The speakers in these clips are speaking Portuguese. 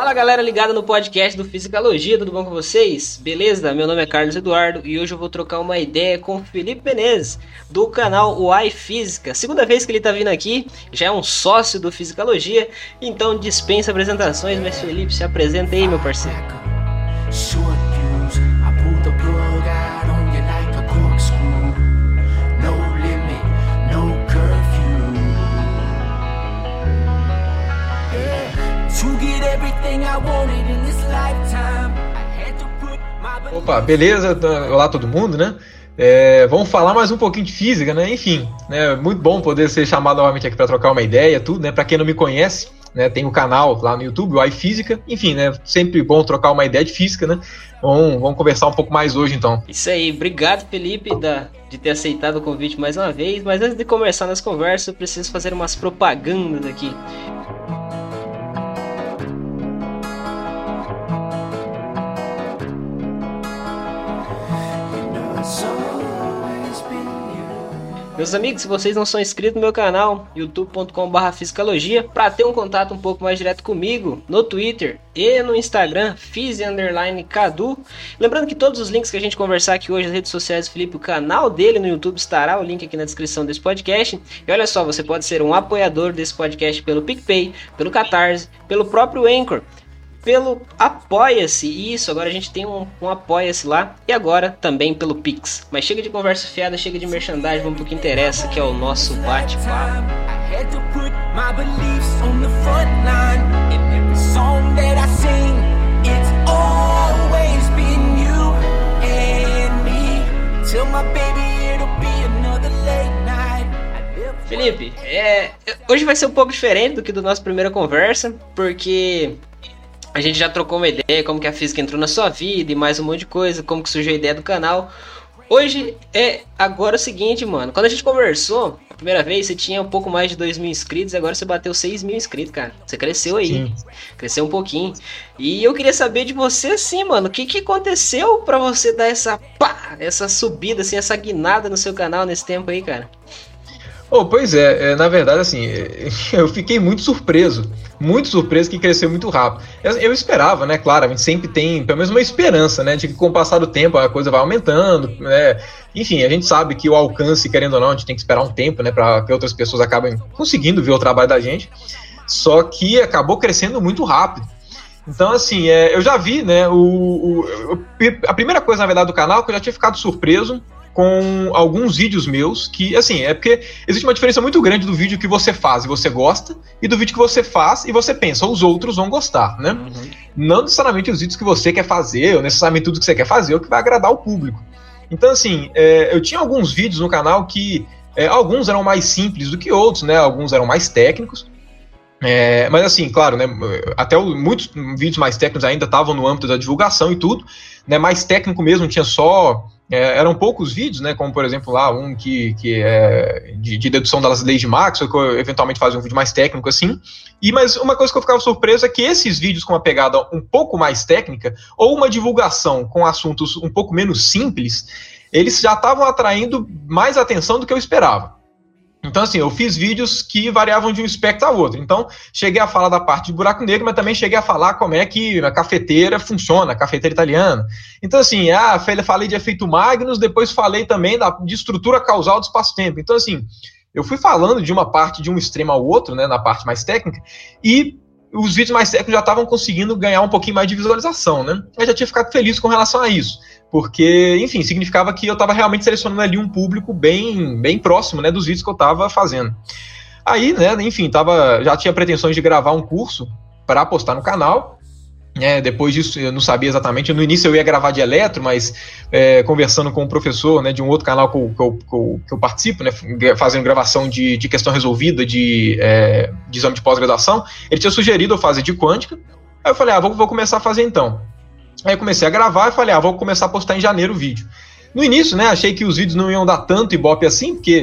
Fala galera ligada no podcast do Fisicalogia, tudo bom com vocês? Beleza? Meu nome é Carlos Eduardo e hoje eu vou trocar uma ideia com o Felipe Menezes, do canal Uai Física. Segunda vez que ele tá vindo aqui, já é um sócio do Fisicalogia, então dispensa apresentações, mas Felipe, se apresenta aí, meu parceiro. Opa, beleza? Olá todo mundo, né? Vamos falar mais um pouquinho de física, né? Enfim, né? Muito bom poder ser chamado novamente aqui para trocar uma ideia, tudo, né? Para quem não me conhece, né? Tem o canal lá no YouTube, o Uai Física. Enfim, né? Sempre bom trocar uma ideia de física, né? Vamos conversar um pouco mais hoje, então. Isso aí, obrigado, Felipe, de ter aceitado o convite mais uma vez. Mas antes de começar nas conversas, eu preciso fazer umas propagandas aqui. Meus amigos, se vocês não são inscritos no meu canal, youtube.com/fisicalogia, para ter um contato um pouco mais direto comigo, no Twitter e no Instagram, Fizi_Cadu. Lembrando que todos os links que a gente conversar aqui hoje, as redes sociais do Felipe, o canal dele no YouTube estará, o link aqui na descrição desse podcast. E olha só, você pode ser um apoiador desse podcast pelo PicPay, pelo Catarse, pelo próprio Anchor, pelo Apoia-se, isso, agora a gente tem um Apoia-se lá, e agora também pelo Pix. Mas chega de conversa fiada, chega de merchandising, vamos pro que interessa, que é o nosso bate-papo. Felipe, hoje vai ser um pouco diferente do que do nosso primeira conversa, porque a gente já trocou uma ideia, como que a física entrou na sua vida e mais um monte de coisa, como que surgiu a ideia do canal. Hoje é agora o seguinte, mano. Quando a gente conversou, a primeira vez, você tinha um pouco mais de 2.000 inscritos, e agora você bateu 6.000 inscritos, cara. Você cresceu aí. Sim. Cresceu um pouquinho. E eu queria saber de você, assim, mano, o que aconteceu pra você dar essa subida, assim, essa guinada no seu canal nesse tempo aí, cara? Pois na verdade, assim, eu fiquei muito surpreso que cresceu muito rápido. Eu esperava, né, claro, a gente sempre tem pelo menos uma esperança, né, de que com o passar do tempo a coisa vai aumentando, né, enfim, a gente sabe que o alcance, querendo ou não, a gente tem que esperar um tempo, né, para que outras pessoas acabem conseguindo ver o trabalho da gente, só que acabou crescendo muito rápido. Então, assim, eu já vi, né, a primeira coisa, na verdade, do canal, que eu já tinha ficado surpreso com alguns vídeos meus, que, assim, porque existe uma diferença muito grande do vídeo que você faz e você gosta, e do vídeo que você faz e você pensa, os outros vão gostar, né? Uhum. Não necessariamente os vídeos que você quer fazer, ou necessariamente tudo que você quer fazer, ou que vai agradar o público. Então, assim, eu tinha alguns vídeos no canal que, alguns eram mais simples do que outros, né? Alguns eram mais técnicos, mas assim, claro, né, até muitos vídeos mais técnicos ainda estavam no âmbito da divulgação e tudo, né, mais técnico mesmo, tinha só eram poucos vídeos, né, como por exemplo lá um que é de dedução das leis de Maxwell, que eu eventualmente fazia um vídeo mais técnico assim, mas uma coisa que eu ficava surpreso é que esses vídeos com uma pegada um pouco mais técnica, ou uma divulgação com assuntos um pouco menos simples, eles já estavam atraindo mais atenção do que eu esperava. Então, assim, eu fiz vídeos que variavam de um espectro ao outro. Então, cheguei a falar da parte de buraco negro, mas também cheguei a falar como é que a cafeteira funciona, a cafeteira italiana. Então, assim, falei de efeito Magnus, depois falei também de estrutura causal do espaço-tempo. Então, assim, eu fui falando de uma parte, de um extremo ao outro, né, na parte mais técnica, e os vídeos mais técnicos já estavam conseguindo ganhar um pouquinho mais de visualização, né? Eu já tinha ficado feliz com relação a isso, porque, enfim, significava que eu estava realmente selecionando ali um público bem próximo, né, dos vídeos que eu estava fazendo. Aí, né, enfim, já tinha pretensões de gravar um curso para postar no canal. Depois disso, eu não sabia exatamente. No início eu ia gravar de eletro, mas conversando com um professor, né, de um outro canal que eu participo, né, fazendo gravação de questão resolvida de exame de pós-graduação, ele tinha sugerido eu fazer de quântica. Aí eu falei, vou começar a fazer então. Aí eu comecei a gravar e falei, vou começar a postar em janeiro o vídeo. No início, né, achei que os vídeos não iam dar tanto ibope assim, porque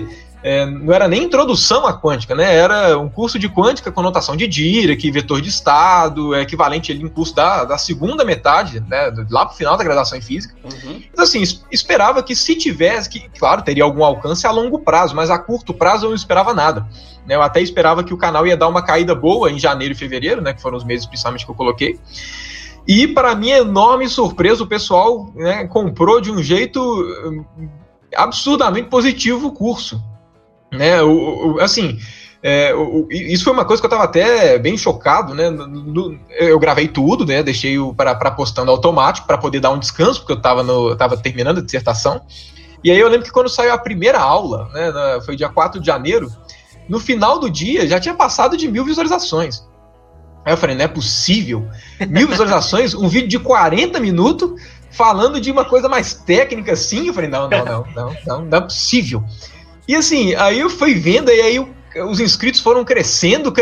não era nem introdução à quântica, né? Era um curso de quântica com notação de Dirac, vetor de estado, equivalente ali em curso da segunda metade, né? Lá pro final da graduação em física. Então, assim, esperava que se tivesse, que, claro, teria algum alcance a longo prazo, mas a curto prazo eu não esperava nada. Né? Eu até esperava que o canal ia dar uma caída boa em janeiro e fevereiro, né? Que foram os meses principalmente que eu coloquei. E, para minha enorme surpresa, o pessoal, né, comprou de um jeito absurdamente positivo o curso. Né? Assim, isso foi uma coisa que eu estava até bem chocado. Né? Eu gravei tudo, né? Deixei para postando automático, para poder dar um descanso, porque eu estava terminando a dissertação. E aí eu lembro que quando saiu a primeira aula, né, foi dia 4 de janeiro, no final do dia já tinha passado de 1.000 visualizações. Aí eu falei, não é possível. 1.000 visualizações, um vídeo de 40 minutos falando de uma coisa mais técnica assim. Eu falei, não é possível. E assim, aí eu fui vendo, e aí os inscritos foram crescendo.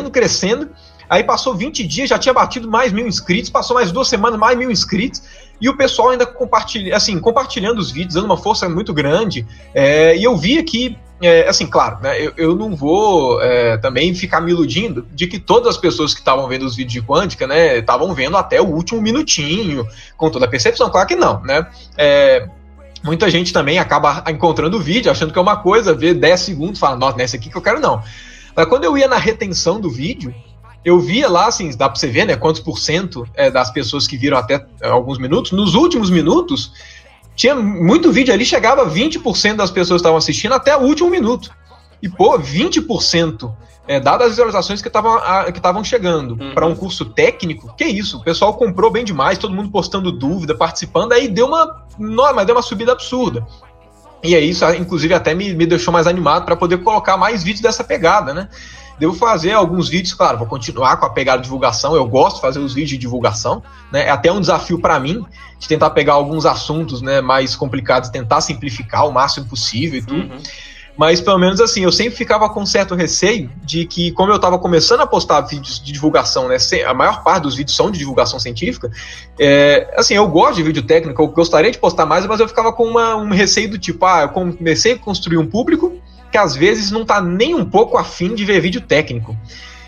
Aí passou 20 dias, já tinha batido mais 1.000 inscritos, passou mais 2 semanas, mais 1.000 inscritos, e o pessoal ainda compartilhando os vídeos, dando uma força muito grande. E eu via que, assim, claro, né, eu não vou também ficar me iludindo de que todas as pessoas que estavam vendo os vídeos de quântica, né, estavam vendo até o último minutinho, com toda a percepção. Claro que não, né? Muita gente também acaba encontrando o vídeo, achando que é uma coisa, vê 10 segundos, fala, nossa, não é esse aqui que eu quero não. Mas quando eu ia na retenção do vídeo, eu via lá, assim, dá pra você ver, né, quantos % das pessoas que viram até alguns minutos. Nos últimos minutos, tinha muito vídeo ali, chegava a 20% das pessoas que estavam assistindo até o último minuto. E, pô, 20%, dadas as visualizações que estavam chegando para um curso técnico, que isso, o pessoal comprou bem demais, todo mundo postando dúvida, participando, aí deu uma subida absurda. E aí isso, inclusive, até me deixou mais animado para poder colocar mais vídeos dessa pegada, né? Devo fazer alguns vídeos, claro, vou continuar com a pegada de divulgação, eu gosto de fazer os vídeos de divulgação, né? É até um desafio para mim, de tentar pegar alguns assuntos, né, mais complicados, tentar simplificar o máximo possível e tudo. Mas, pelo menos assim, eu sempre ficava com certo receio de que, como eu estava começando a postar vídeos de divulgação, né, a maior parte dos vídeos são de divulgação científica, assim, eu gosto de vídeo técnico, eu gostaria de postar mais, mas eu ficava com um receio do tipo, eu comecei a construir um público que às vezes não está nem um pouco afim de ver vídeo técnico.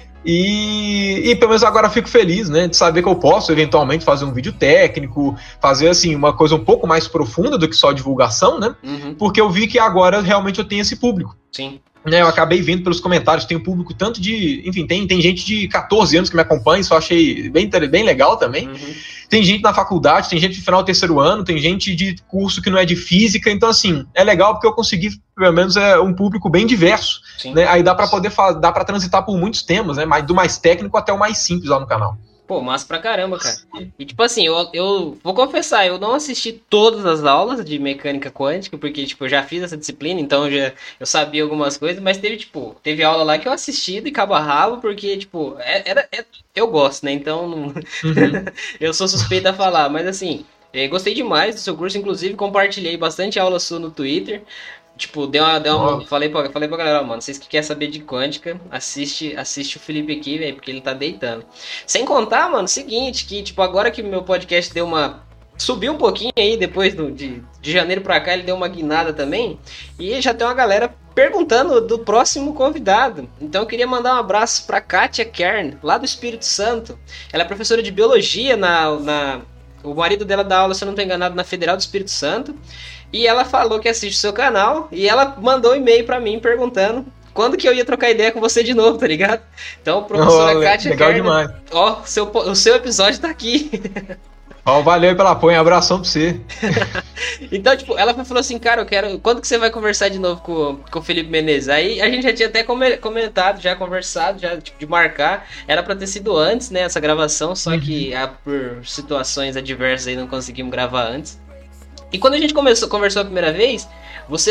E pelo menos agora eu fico feliz, né, de saber que eu posso eventualmente fazer um vídeo técnico, fazer assim uma coisa um pouco mais profunda do que só divulgação, né? Porque eu vi que agora realmente eu tenho esse público. Sim. Né, eu acabei vendo pelos comentários, tem um público tanto de... Enfim, tem gente de 14 anos que me acompanha, isso eu achei bem legal também. Tem gente na faculdade, tem gente de final do 3º ano, tem gente de curso que não é de física, então assim, é legal porque eu consegui, pelo menos, um público bem diverso. Né? Aí dá pra transitar por muitos temas, né? Do mais técnico até o mais simples lá no canal. Pô, massa pra caramba, cara. E tipo assim, eu vou confessar, eu não assisti todas as aulas de mecânica quântica, porque tipo, eu já fiz essa disciplina, então eu sabia algumas coisas, mas teve aula lá que eu assisti de cabo a rabo, porque tipo, eu gosto, né, então não... eu sou suspeito a falar, mas assim, gostei demais do seu curso, inclusive compartilhei bastante aula sua no Twitter. Tipo, falei pra galera, mano, vocês que querem saber de quântica, assiste o Felipe aqui, velho, porque ele tá deitando. Sem contar, mano, seguinte, que tipo, agora que o meu podcast subiu um pouquinho aí, depois de janeiro pra cá, ele deu uma guinada também, e já tem uma galera perguntando do próximo convidado. Então eu queria mandar um abraço pra Kátia Kern, lá do Espírito Santo. Ela é professora de biologia o marido dela dá aula, se eu não tô enganado, na Federal do Espírito Santo. E ela falou que assiste o seu canal. E ela mandou um e-mail pra mim perguntando quando que eu ia trocar ideia com você de novo, tá ligado? Então, professora Kátia legal Kerner, demais. Ó, o seu episódio tá aqui. Ó, valeu pelo apoio, abração pra você. Então, tipo, ela falou assim, cara, quando que você vai conversar de novo com o Felipe Menezes? Aí a gente já tinha até comentado, já conversado, já tipo, de marcar. Era pra ter sido antes, né, essa gravação, só que por situações adversas aí não conseguimos gravar antes. E quando a gente conversou a primeira vez, você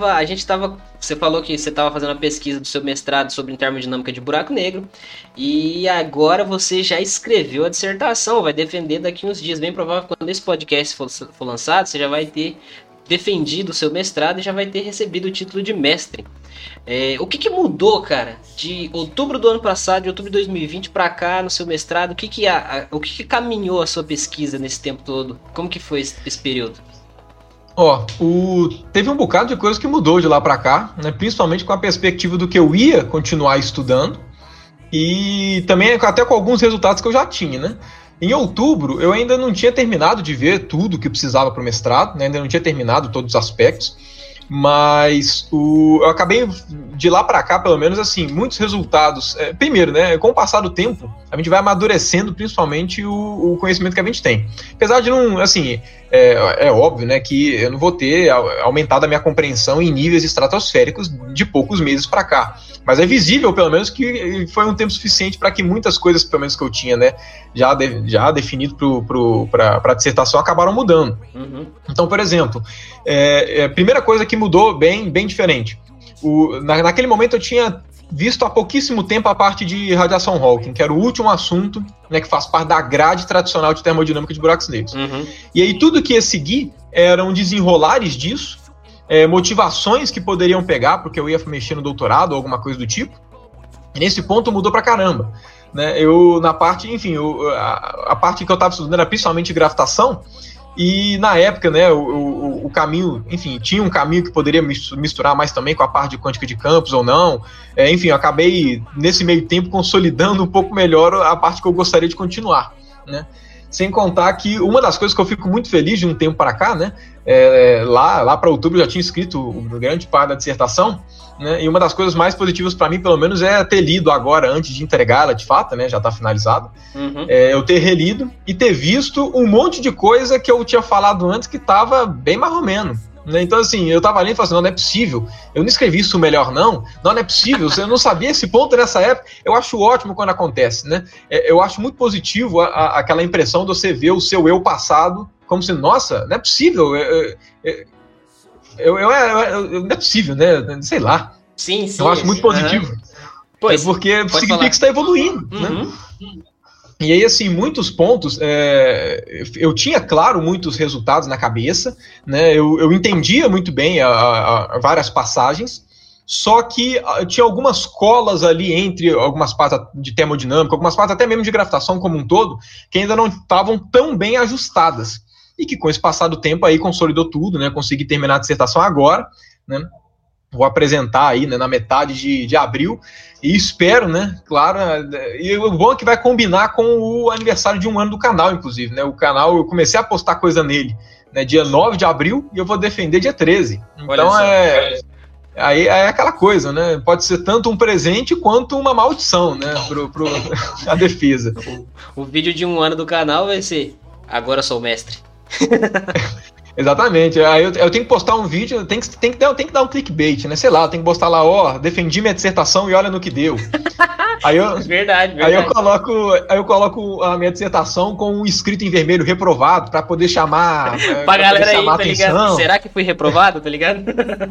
falou que você estava fazendo uma pesquisa do seu mestrado sobre termodinâmica de buraco negro, e agora você já escreveu a dissertação, vai defender daqui uns dias, bem provável que quando esse podcast for lançado, você já vai ter defendido o seu mestrado e já vai ter recebido o título de mestre. O que mudou, cara, de outubro do ano passado, de outubro de 2020 para cá no seu mestrado? O que caminhou a sua pesquisa nesse tempo todo? Como que foi esse período? Teve um bocado de coisa que mudou de lá para cá, né? Principalmente com a perspectiva do que eu ia continuar estudando e também até com alguns resultados que eu já tinha, né? Em outubro, eu ainda não tinha terminado de ver tudo que precisava para o mestrado, né? Ainda não tinha terminado todos os aspectos, mas eu acabei de lá para cá, pelo menos assim, muitos resultados. Primeiro, né? Com o passar do tempo, a gente vai amadurecendo principalmente o conhecimento que a gente tem. Apesar de não, assim, é óbvio, né, que eu não vou ter aumentado a minha compreensão em níveis estratosféricos de poucos meses para cá. Mas é visível, pelo menos, que foi um tempo suficiente para que muitas coisas, pelo menos que eu tinha, né, já definido para a dissertação, acabaram mudando. Uhum. Então, por exemplo, a primeira coisa que mudou bem diferente. Naquele momento eu tinha visto há pouquíssimo tempo a parte de radiação Hawking, que era o último assunto, né, que faz parte da grade tradicional de termodinâmica de buracos negros. Uhum. E aí tudo que ia seguir eram desenrolares disso, motivações que poderiam pegar, porque eu ia mexer no doutorado ou alguma coisa do tipo. E nesse ponto mudou pra caramba. Né? Na parte, enfim, a parte que eu estava estudando era principalmente gravitação. E na época, né, o caminho, enfim, tinha um caminho que poderia misturar mais também com a parte de quântica de campos ou não. Enfim, eu acabei, nesse meio tempo, consolidando um pouco melhor a parte que eu gostaria de continuar, né? Sem contar que uma das coisas que eu fico muito feliz de um tempo para cá, né, lá para outubro eu já tinha escrito grande parte da dissertação, né, e uma das coisas mais positivas para mim, pelo menos, é ter lido agora, antes de entregá-la de fato, né, já está finalizado, eu ter relido e ter visto um monte de coisa que eu tinha falado antes que estava bem mais ou menos. Né? Então, assim, eu tava ali e falei assim, não é possível, eu não escrevi isso melhor não é possível, eu não sabia esse ponto nessa época. Eu acho ótimo quando acontece, né? Eu acho muito positivo aquela impressão de você ver o seu eu passado como se, nossa, não é possível, não é possível, né? Sei lá. Sim. Eu acho muito positivo. Pois, porque significa que você está evoluindo, né? E aí, assim, muitos pontos, eu tinha, claro, muitos resultados na cabeça, né? Eu entendia muito bem várias passagens, só que tinha algumas colas ali entre algumas partes de termodinâmica, algumas partes até mesmo de gravitação como um todo, que ainda não estavam tão bem ajustadas. E que com esse passar do tempo aí consolidou tudo, né? Consegui terminar a dissertação agora, né? Vou apresentar aí, né, na metade de abril, e espero, né, claro, e o bom é que vai combinar com o aniversário de 1 ano do canal, inclusive, né, o canal, eu comecei a postar coisa nele, né, dia 9 de abril, e eu vou defender dia 13, então aí é aquela coisa, né, pode ser tanto um presente quanto uma maldição, né, a defesa. O vídeo de 1 ano do canal vai ser, agora sou mestre. Exatamente, aí eu tenho que postar um vídeo, tem que dar um clickbait, né? Sei lá, eu tenho que postar lá, defendi minha dissertação e olha no que deu. Verdade. Aí eu coloco a minha dissertação com um escrito em vermelho reprovado pra poder chamar pra galera aí, tá atenção. Ligado? Será que fui reprovado, tá ligado?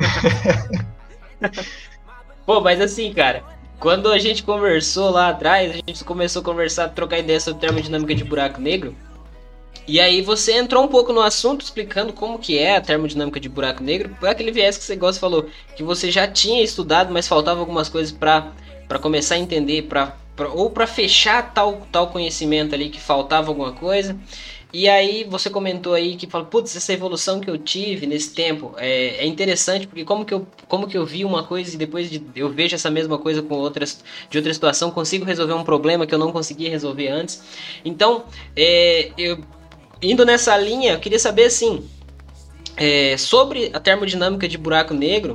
Pô, mas assim, cara, quando a gente conversou lá atrás, a gente começou a conversar, trocar ideia sobre termodinâmica de buraco negro. E aí você entrou um pouco no assunto explicando como que é a termodinâmica de buraco negro, por aquele viés que você gosta, falou que você já tinha estudado, mas faltava algumas coisas para começar a entender, ou para fechar tal conhecimento ali que faltava alguma coisa. E aí você comentou aí que falou, putz, essa evolução que eu tive nesse tempo é interessante, porque como que eu vi uma coisa e depois eu vejo essa mesma coisa com de outra situação, consigo resolver um problema que eu não conseguia resolver antes. Então, indo nessa linha, eu queria saber assim, sobre a termodinâmica de buraco negro,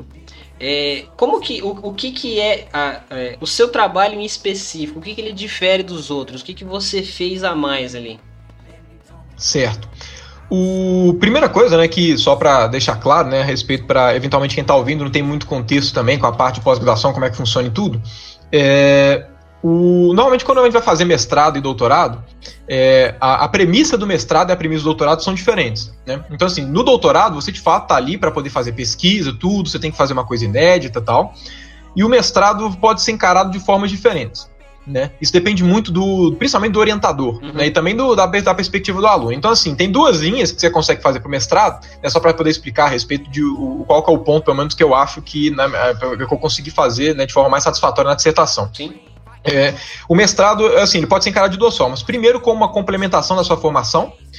o que é o seu trabalho em específico, o que ele difere dos outros, o que você fez a mais ali? Certo. Primeira coisa, né, que só para deixar claro, né, a respeito para eventualmente quem está ouvindo não tem muito contexto também com a parte de pós-graduação, como é que funciona e tudo, normalmente quando a gente vai fazer mestrado e doutorado, a premissa do mestrado e a premissa do doutorado são diferentes, né? Então assim, no doutorado você de fato está ali para poder fazer pesquisa, tudo, você tem que fazer uma coisa inédita e tal, e o mestrado pode ser encarado de formas diferentes, né? Isso depende muito principalmente do orientador, né? E também da perspectiva do aluno. Então assim, tem 2 linhas que você consegue fazer para o mestrado, né? Só para poder explicar a respeito de qual que é o ponto, pelo menos que eu acho que eu consegui fazer, né, de forma mais satisfatória na dissertação. Sim. O mestrado, assim, ele pode ser encarado de 2 formas. Primeiro, como uma complementação da sua formação,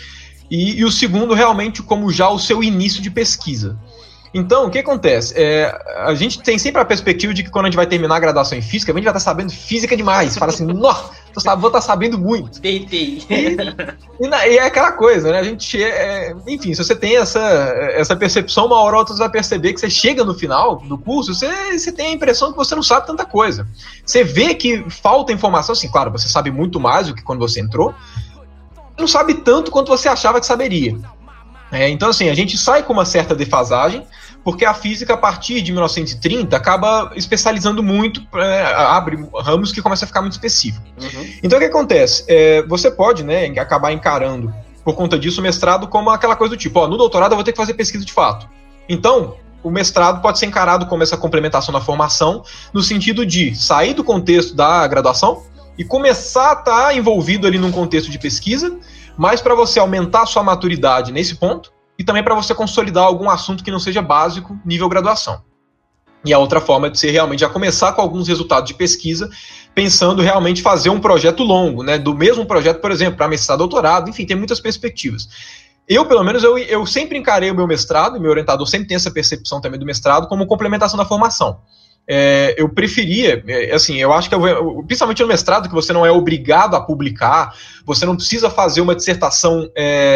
e o segundo realmente como já o seu início de pesquisa. Então, o que acontece? A gente tem sempre a perspectiva de que quando a gente vai terminar a graduação em física, a gente vai estar sabendo física demais. Fala assim, nossa, vou estar sabendo muito. Deitei. E é aquela coisa, né? A gente enfim, se você tem essa percepção, uma hora ou outra você vai perceber que você chega no final do curso, você tem a impressão que você não sabe tanta coisa. Você vê que falta informação, assim, claro, você sabe muito mais do que quando você entrou, não sabe tanto quanto você achava que saberia. Então, assim, a gente sai com uma certa defasagem, porque a física, a partir de 1930, acaba especializando muito, abre ramos que começam a ficar muito específicos. Uhum. Então, o que acontece? Você pode, né, acabar encarando, por conta disso, o mestrado como aquela coisa do tipo, no doutorado eu vou ter que fazer pesquisa de fato. Então, o mestrado pode ser encarado como essa complementação da formação, no sentido de sair do contexto da graduação e começar a estar envolvido ali num contexto de pesquisa, mas para você aumentar a sua maturidade nesse ponto e também para você consolidar algum assunto que não seja básico, nível graduação. E a outra forma é de você realmente já começar com alguns resultados de pesquisa, pensando realmente fazer um projeto longo, né? Do mesmo projeto, por exemplo, para mestrado, doutorado, enfim, tem muitas perspectivas. Eu, pelo menos, eu sempre encarei o meu mestrado, e meu orientador sempre tem essa percepção também do mestrado, como complementação da formação. Eu preferia, assim, eu acho que principalmente no mestrado, que você não é obrigado a publicar, você não precisa fazer uma dissertação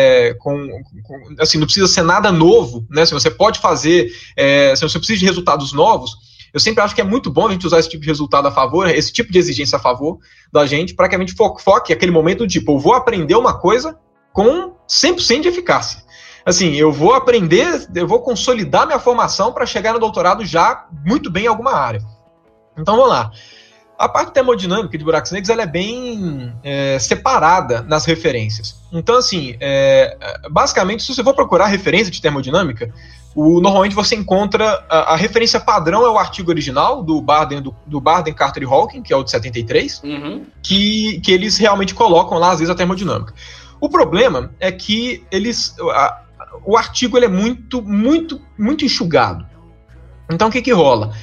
assim, não precisa ser nada novo, né? Se você pode fazer, se você precisa de resultados novos, eu sempre acho que é muito bom a gente usar esse tipo de resultado a favor, esse tipo de exigência a favor da gente, para que a gente foque aquele momento de, tipo, eu vou aprender uma coisa com 100% de eficácia. Assim, eu vou aprender, eu vou consolidar minha formação para chegar no doutorado já muito bem em alguma área. Então, vamos lá. A parte termodinâmica de buracos negros ela é bem separada nas referências. Então, assim, basicamente, se você for procurar referência de termodinâmica, normalmente você encontra a referência padrão é o artigo original do Barden, Carter e Hawking, que é o de 73, que eles realmente colocam lá, às vezes, a termodinâmica. O problema é que o artigo ele é muito, muito, muito enxugado. Então, o que rola?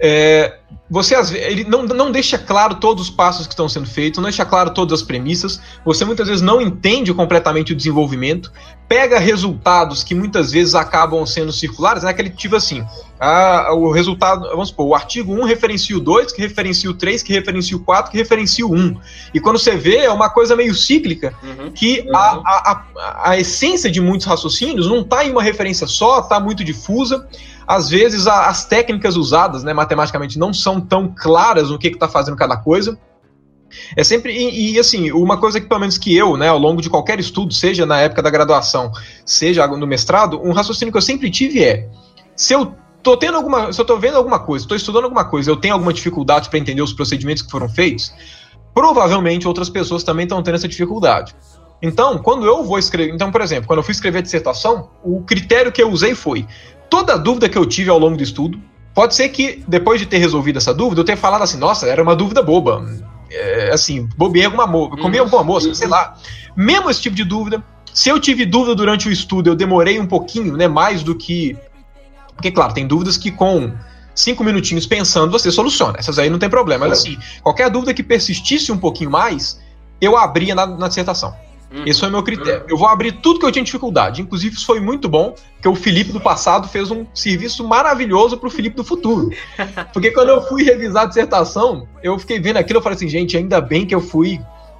Ele não deixa claro todos os passos que estão sendo feitos, não deixa claro todas as premissas, você muitas vezes não entende completamente o desenvolvimento, pega resultados que muitas vezes acabam sendo circulares, né? Aquele tipo assim, o resultado, vamos supor, o artigo 1 referencia o 2, que referencia o 3, que referencia o 4, que referencia o 1. E quando você vê, é uma coisa meio cíclica, que a essência de muitos raciocínios não está em uma referência só, está muito difusa. Às vezes as técnicas usadas, né, matematicamente não são tão claras no que está fazendo cada coisa. É sempre, e assim, uma coisa que pelo menos que eu, né, ao longo de qualquer estudo, seja na época da graduação, seja no mestrado, um raciocínio que eu sempre tive se eu estou vendo alguma coisa, estou estudando alguma coisa, eu tenho alguma dificuldade para entender os procedimentos que foram feitos, provavelmente outras pessoas também estão tendo essa dificuldade. Então, quando eu vou escrever, por exemplo, quando eu fui escrever a dissertação, o critério que eu usei foi toda dúvida que eu tive ao longo do estudo, pode ser que depois de ter resolvido essa dúvida, eu tenha falado assim, nossa, era uma dúvida boba, assim, bobei comi alguma mosca, sei lá. Mesmo esse tipo de dúvida, se eu tive dúvida durante o estudo, eu demorei um pouquinho, né, mais do que... Porque, claro, tem dúvidas que com 5 minutinhos pensando você soluciona, essas aí não tem problema, mas assim, qualquer dúvida que persistisse um pouquinho mais, eu abria na dissertação. Esse foi o meu critério. Eu vou abrir tudo que eu tinha dificuldade. Inclusive, isso foi muito bom, porque o Felipe do passado fez um serviço maravilhoso pro Felipe do futuro. Porque quando eu fui revisar a dissertação, eu fiquei vendo aquilo e falei assim, gente, ainda bem que eu fui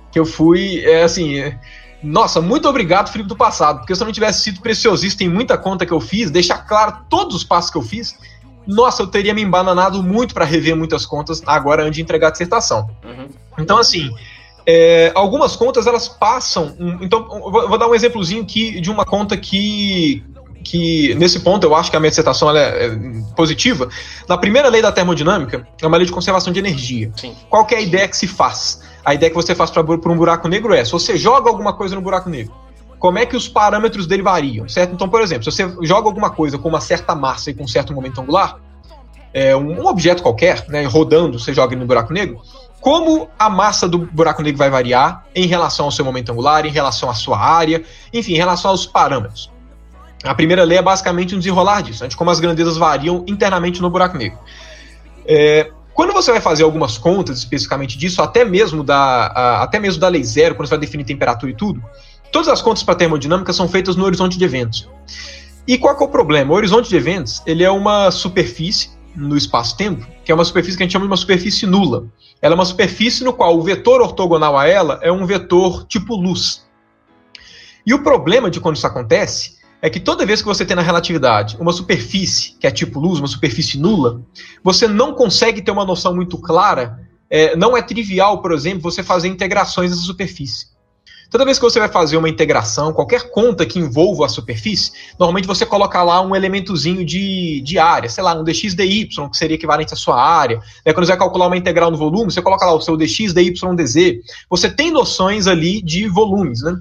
nossa, muito obrigado, Felipe do passado, porque se eu não tivesse sido preciosista em muita conta que eu fiz, deixar claro todos os passos que eu fiz, nossa, eu teria me embananado muito para rever muitas contas agora antes de entregar a dissertação. Então, assim... algumas contas elas passam. Então, vou dar um exemplozinho aqui de uma conta que nesse ponto eu acho que a minha dissertação ela é positiva. Na primeira lei da termodinâmica, é uma lei de conservação de energia. Sim. Qual que é a ideia que se faz? A ideia que você faz para um buraco negro se você joga alguma coisa no buraco negro, como é que os parâmetros dele variam, certo? Então, por exemplo, se você joga alguma coisa com uma certa massa e com um certo momento angular, um objeto qualquer, né, rodando, você joga no buraco negro, como a massa do buraco negro vai variar em relação ao seu momento angular, em relação à sua área, enfim, em relação aos parâmetros. A primeira lei é basicamente um desenrolar disso, né, de como as grandezas variam internamente no buraco negro. Quando você vai fazer algumas contas especificamente disso, até mesmo da lei zero, quando você vai definir temperatura e tudo, todas as contas para termodinâmica são feitas no horizonte de eventos. E qual que é o problema? O horizonte de eventos, ele é uma superfície no espaço-tempo, que é uma superfície que a gente chama de uma superfície nula. Ela é uma superfície no qual o vetor ortogonal a ela é um vetor tipo luz. E o problema de quando isso acontece é que toda vez que você tem na relatividade uma superfície que é tipo luz, uma superfície nula, você não consegue ter uma noção muito clara. Não é trivial, por exemplo, você fazer integrações dessa superfície. Toda vez que você vai fazer uma integração, qualquer conta que envolva a superfície, normalmente você coloca lá um elementozinho de área, sei lá, um dx dy, que seria equivalente à sua área. Quando você vai calcular uma integral no volume, você coloca lá o seu dx dy dz. Você tem noções ali de volumes, né?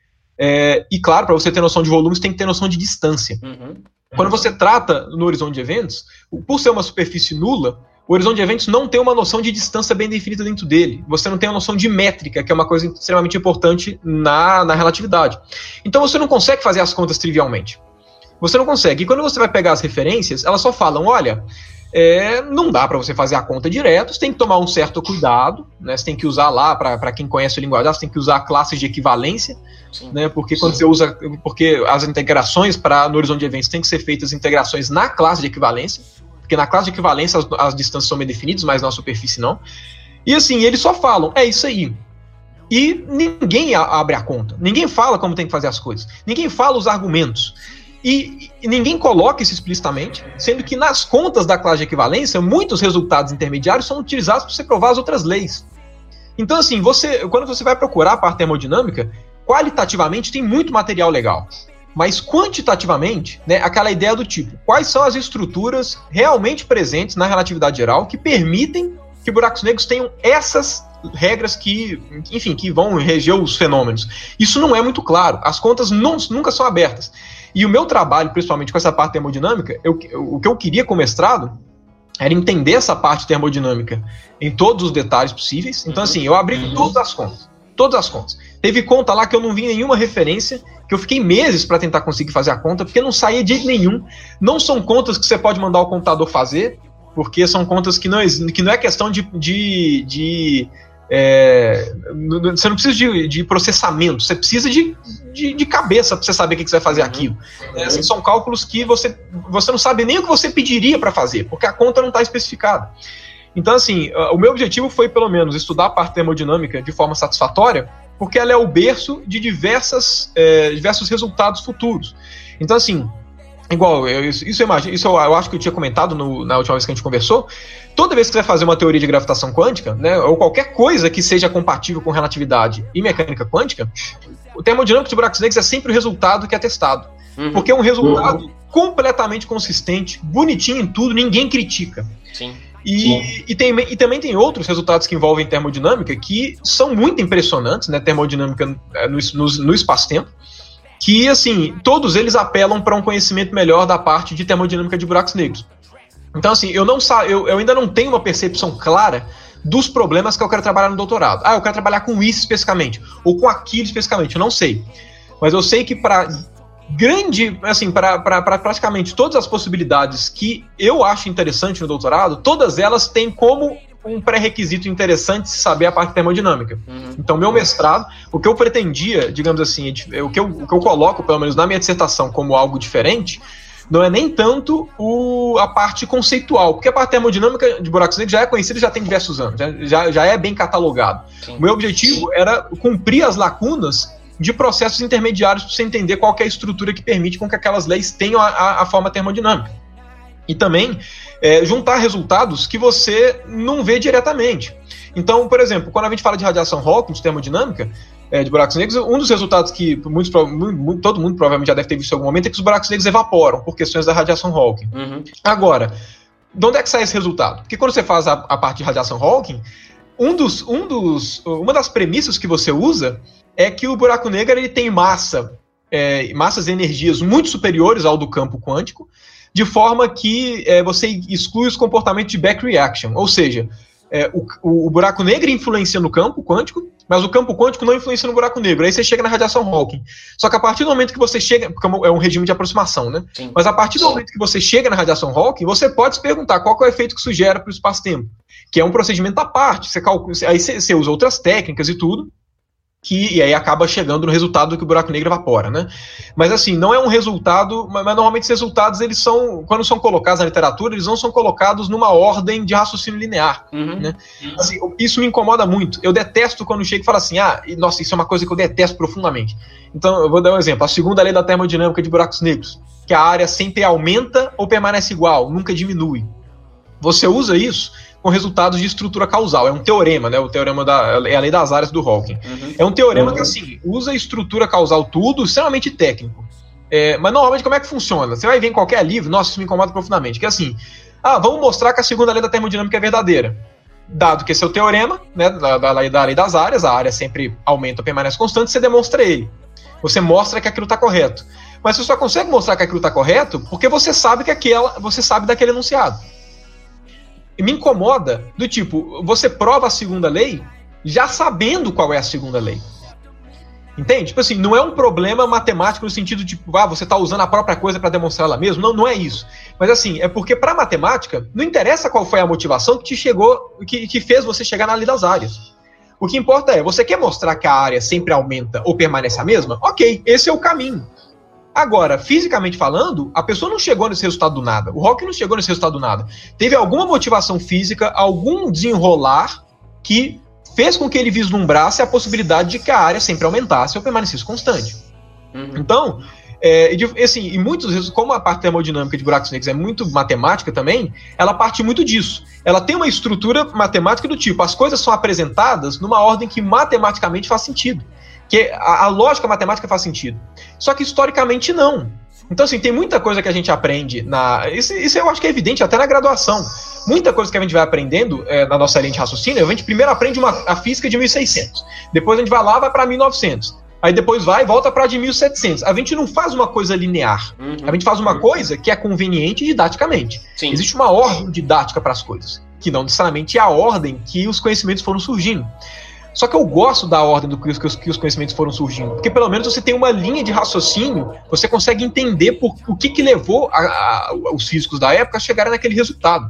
E claro, para você ter noção de volumes, tem que ter noção de distância. Quando você trata no horizonte de eventos, por ser uma superfície nula, o horizonte de eventos não tem uma noção de distância bem definida dentro dele. Você não tem uma noção de métrica, que é uma coisa extremamente importante na relatividade. Então você não consegue fazer as contas trivialmente. Você não consegue. E quando você vai pegar as referências, elas só falam, olha, não dá para você fazer a conta direto, você tem que tomar um certo cuidado, né? Você tem que usar lá, para quem conhece o linguajar, você tem que usar classes de equivalência, né? Porque quando você usa, porque as integrações no horizonte de eventos têm que ser feitas integrações na classe de equivalência. Porque na classe de equivalência as distâncias são bem definidas, mas na superfície não. E assim, eles só falam, é isso aí. E ninguém abre a conta. Ninguém fala como tem que fazer as coisas. Ninguém fala os argumentos. E ninguém coloca isso explicitamente, sendo que nas contas da classe de equivalência, muitos resultados intermediários são utilizados para você provar as outras leis. Então assim, quando você vai procurar a parte termodinâmica, qualitativamente tem muito material legal. Mas quantitativamente, né, aquela ideia do tipo, quais são as estruturas realmente presentes na relatividade geral que permitem que buracos negros tenham essas regras que, enfim, que vão reger os fenômenos. Isso não é muito claro, as contas nunca são abertas. E o meu trabalho, principalmente com essa parte termodinâmica, o que eu queria com o mestrado era entender essa parte termodinâmica em todos os detalhes possíveis. Então assim, eu abri todas as contas. Teve conta lá que eu não vi nenhuma referência, que eu fiquei meses para tentar conseguir fazer a conta, porque não saía de jeito nenhum. Não são contas que você pode mandar o computador fazer, porque são contas que não é questão de você não precisa de processamento, você precisa de cabeça para você saber o que você vai fazer aquilo. Assim, são cálculos que você não sabe nem o que você pediria para fazer, porque a conta não está especificada. Então, assim, o meu objetivo foi, pelo menos, estudar a parte termodinâmica de forma satisfatória, porque ela é o berço de diversos resultados futuros. Então, assim, igual, eu acho que eu tinha comentado na última vez que a gente conversou, toda vez que você vai fazer uma teoria de gravitação quântica, né, ou qualquer coisa que seja compatível com relatividade e mecânica quântica, o termodinâmico de buracos negros é sempre o resultado que é testado. Porque é um resultado completamente consistente, bonitinho em tudo, ninguém critica. Sim. E também tem outros resultados que envolvem termodinâmica que são muito impressionantes, né? Termodinâmica no espaço-tempo, que, assim, todos eles apelam para um conhecimento melhor da parte de termodinâmica de buracos negros. Então, assim, eu ainda não tenho uma percepção clara dos problemas que eu quero trabalhar no doutorado. Eu quero trabalhar com isso especificamente, ou com aquilo especificamente, eu não sei. Mas eu sei que para praticamente todas as possibilidades que eu acho interessante no doutorado, todas elas têm como um pré-requisito interessante saber a parte termodinâmica. Então, meu mestrado, o que eu pretendia, digamos assim, o que eu coloco, pelo menos na minha dissertação, como algo diferente, não é nem tanto a parte conceitual, porque a parte termodinâmica de buracos negros já é conhecida, já tem diversos anos, já é bem catalogado. Sim. O meu objetivo era cumprir as lacunas de processos intermediários para você entender qual que é a estrutura que permite com que aquelas leis tenham a forma termodinâmica. E também juntar resultados que você não vê diretamente. Então, por exemplo, quando a gente fala de radiação Hawking, de termodinâmica, de buracos negros, um dos resultados que todo mundo provavelmente já deve ter visto em algum momento é que os buracos negros evaporam por questões da radiação Hawking. Agora, de onde é que sai esse resultado? Porque quando você faz a parte de radiação Hawking, uma das premissas que você usa é que o buraco negro ele tem massas e energias muito superiores ao do campo quântico, de forma que você exclui os comportamentos de back reaction, ou seja, o buraco negro influencia no campo quântico, mas o campo quântico não influencia no buraco negro. Aí você chega na radiação Hawking. Só que a partir do momento que você chega, porque é um regime de aproximação, né? Sim. Mas a partir do momento que você chega na radiação Hawking, você pode se perguntar qual é o efeito que isso gera para o espaço-tempo, que é um procedimento à parte. Aí você usa outras técnicas e tudo, e aí acaba chegando no resultado que o buraco negro evapora, né? Mas assim, não é um resultado, mas normalmente esses resultados, eles são, quando são colocados na literatura, eles não são colocados numa ordem de raciocínio linear, né? Assim, isso me incomoda muito. Eu detesto quando chega e fala assim, nossa, isso é uma coisa que eu detesto profundamente. Então, eu vou dar um exemplo. A segunda lei da termodinâmica de buracos negros, que a área sempre aumenta ou permanece igual, nunca diminui. Você usa isso com resultados de estrutura causal. É um teorema, né? O teorema é a lei das áreas do Hawking. É um teorema que, assim, usa estrutura causal tudo, extremamente técnico. Mas, normalmente, como é que funciona? Você vai ver em qualquer livro, nossa, isso me incomoda profundamente, que é assim, vamos mostrar que a segunda lei da termodinâmica é verdadeira. Dado que esse é o teorema, né, da lei das áreas, a área sempre aumenta ou permanece constante, você demonstra ele. Você mostra que aquilo está correto. Mas você só consegue mostrar que aquilo está correto porque você sabe daquele enunciado. E me incomoda do tipo, você prova a segunda lei já sabendo qual é a segunda lei. Entende? Tipo assim, não é um problema matemático no sentido de, você está usando a própria coisa para demonstrar ela mesmo. Não é isso. Mas assim, é porque para matemática, não interessa qual foi a motivação que fez você chegar na lei das áreas. O que importa é, você quer mostrar que a área sempre aumenta ou permanece a mesma? Ok, esse é o caminho. Agora, fisicamente falando, a pessoa não chegou nesse resultado do nada. O Hawking não chegou nesse resultado do nada. Teve alguma motivação física, algum desenrolar que fez com que ele vislumbrasse a possibilidade de que a área sempre aumentasse ou permanecesse constante. Então, assim, e muitos vezes, como a parte termodinâmica de buracos negros é muito matemática também, ela parte muito disso. Ela tem uma estrutura matemática do tipo, as coisas são apresentadas numa ordem que matematicamente faz sentido. Que a lógica matemática faz sentido. Só que historicamente não. Então, assim, tem muita coisa que a gente aprende Isso eu acho que é evidente até na graduação. Muita coisa que a gente vai aprendendo na nossa linha de raciocínio, a gente primeiro aprende a física de 1600. Depois a gente vai para 1900. Aí depois vai e volta para de 1700. A gente não faz uma coisa linear. A gente faz uma coisa que é conveniente didaticamente. Sim. Existe uma ordem didática para as coisas, que não necessariamente é a ordem que os conhecimentos foram surgindo. Só que eu gosto da ordem do que os conhecimentos foram surgindo, porque pelo menos você tem uma linha de raciocínio, você consegue entender o que levou os físicos da época a chegarem naquele resultado.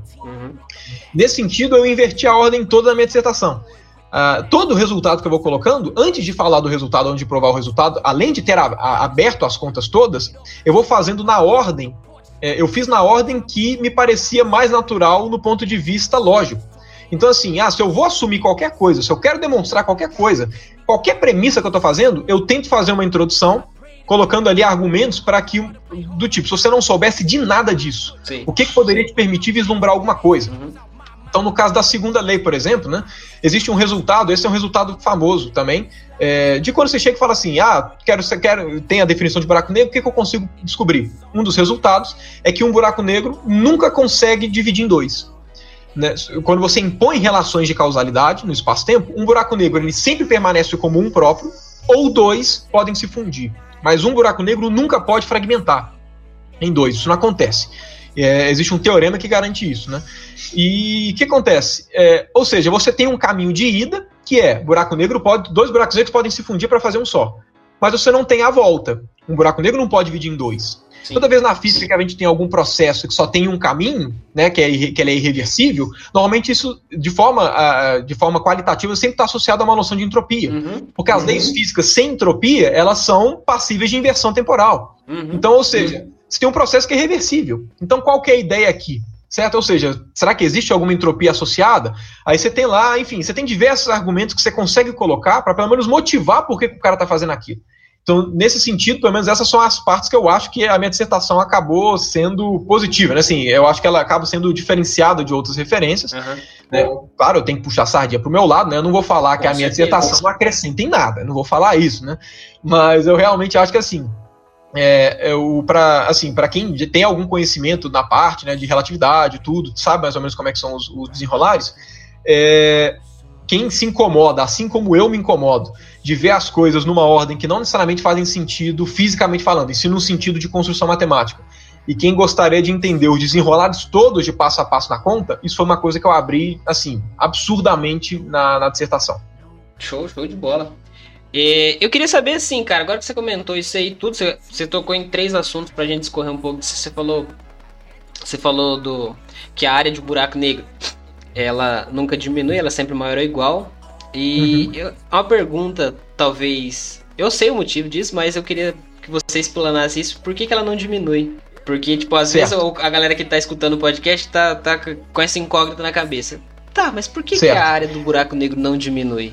Nesse sentido, eu inverti a ordem toda da minha dissertação. Todo o resultado que eu vou colocando, antes de falar do resultado, antes de provar o resultado, além de ter aberto as contas todas, eu vou fazendo na ordem, eu fiz na ordem que me parecia mais natural no ponto de vista lógico. Então, assim, se eu vou assumir qualquer coisa, se eu quero demonstrar qualquer coisa, qualquer premissa que eu estou fazendo, eu tento fazer uma introdução, colocando ali argumentos para que, do tipo, se você não soubesse de nada disso, Sim. o que poderia te permitir vislumbrar alguma coisa? Então, no caso da segunda lei, por exemplo, né, existe um resultado, esse é um resultado famoso também, de quando você chega e fala assim, tem a definição de buraco negro, o que eu consigo descobrir? Um dos resultados é que um buraco negro nunca consegue dividir em dois. Né? Quando você impõe relações de causalidade no espaço-tempo, um buraco negro ele sempre permanece como um próprio, ou dois podem se fundir. Mas um buraco negro nunca pode fragmentar em dois, isso não acontece. Existe um teorema que garante isso, né? E o que acontece? Ou seja, você tem um caminho de ida, que dois buracos negros podem se fundir para fazer um só. Mas você não tem a volta. Um buraco negro não pode dividir em dois. Sim. Toda vez na física que a gente tem algum processo que só tem um caminho, né, que ele é irreversível, normalmente isso, de forma qualitativa, sempre está associado a uma noção de entropia. Porque as leis físicas sem entropia, elas são passíveis de inversão temporal. Então, ou seja, você tem um processo que é reversível. Então, qual que é a ideia aqui? Certo? Ou seja, será que existe alguma entropia associada? Aí você tem lá, enfim, você tem diversos argumentos que você consegue colocar para pelo menos motivar por que o cara está fazendo aquilo. Então, nesse sentido, pelo menos essas são as partes que eu acho que a minha dissertação acabou sendo positiva, né? Assim, eu acho que ela acaba sendo diferenciada de outras referências. Né? Claro, eu tenho que puxar a sardinha pro meu lado, né? Eu não vou falar que a minha dissertação não acrescenta em nada, eu não vou falar isso, né? Mas eu realmente acho que, assim, para quem tem algum conhecimento na parte, né, de relatividade, tudo, sabe mais ou menos como é que são os desenrolares, quem se incomoda, assim como eu me incomodo, de ver as coisas numa ordem que não necessariamente fazem sentido fisicamente falando, e sim no sentido de construção matemática, e quem gostaria de entender os desenrolados todos de passo a passo na conta, isso foi uma coisa que eu abri, assim, absurdamente na dissertação. Show de bola. Eu queria saber, assim, cara, agora que você comentou isso aí tudo, você tocou em 3 assuntos pra gente discorrer um pouco. Você falou que a área de buraco negro, ela nunca diminui, ela é sempre maior ou igual. E uma pergunta, talvez... Eu sei o motivo disso, mas eu queria que você explanasse isso. Por que ela não diminui? Porque, tipo, às vezes a galera que tá escutando o podcast tá com essa incógnita na cabeça. Tá, mas por que a área do buraco negro não diminui?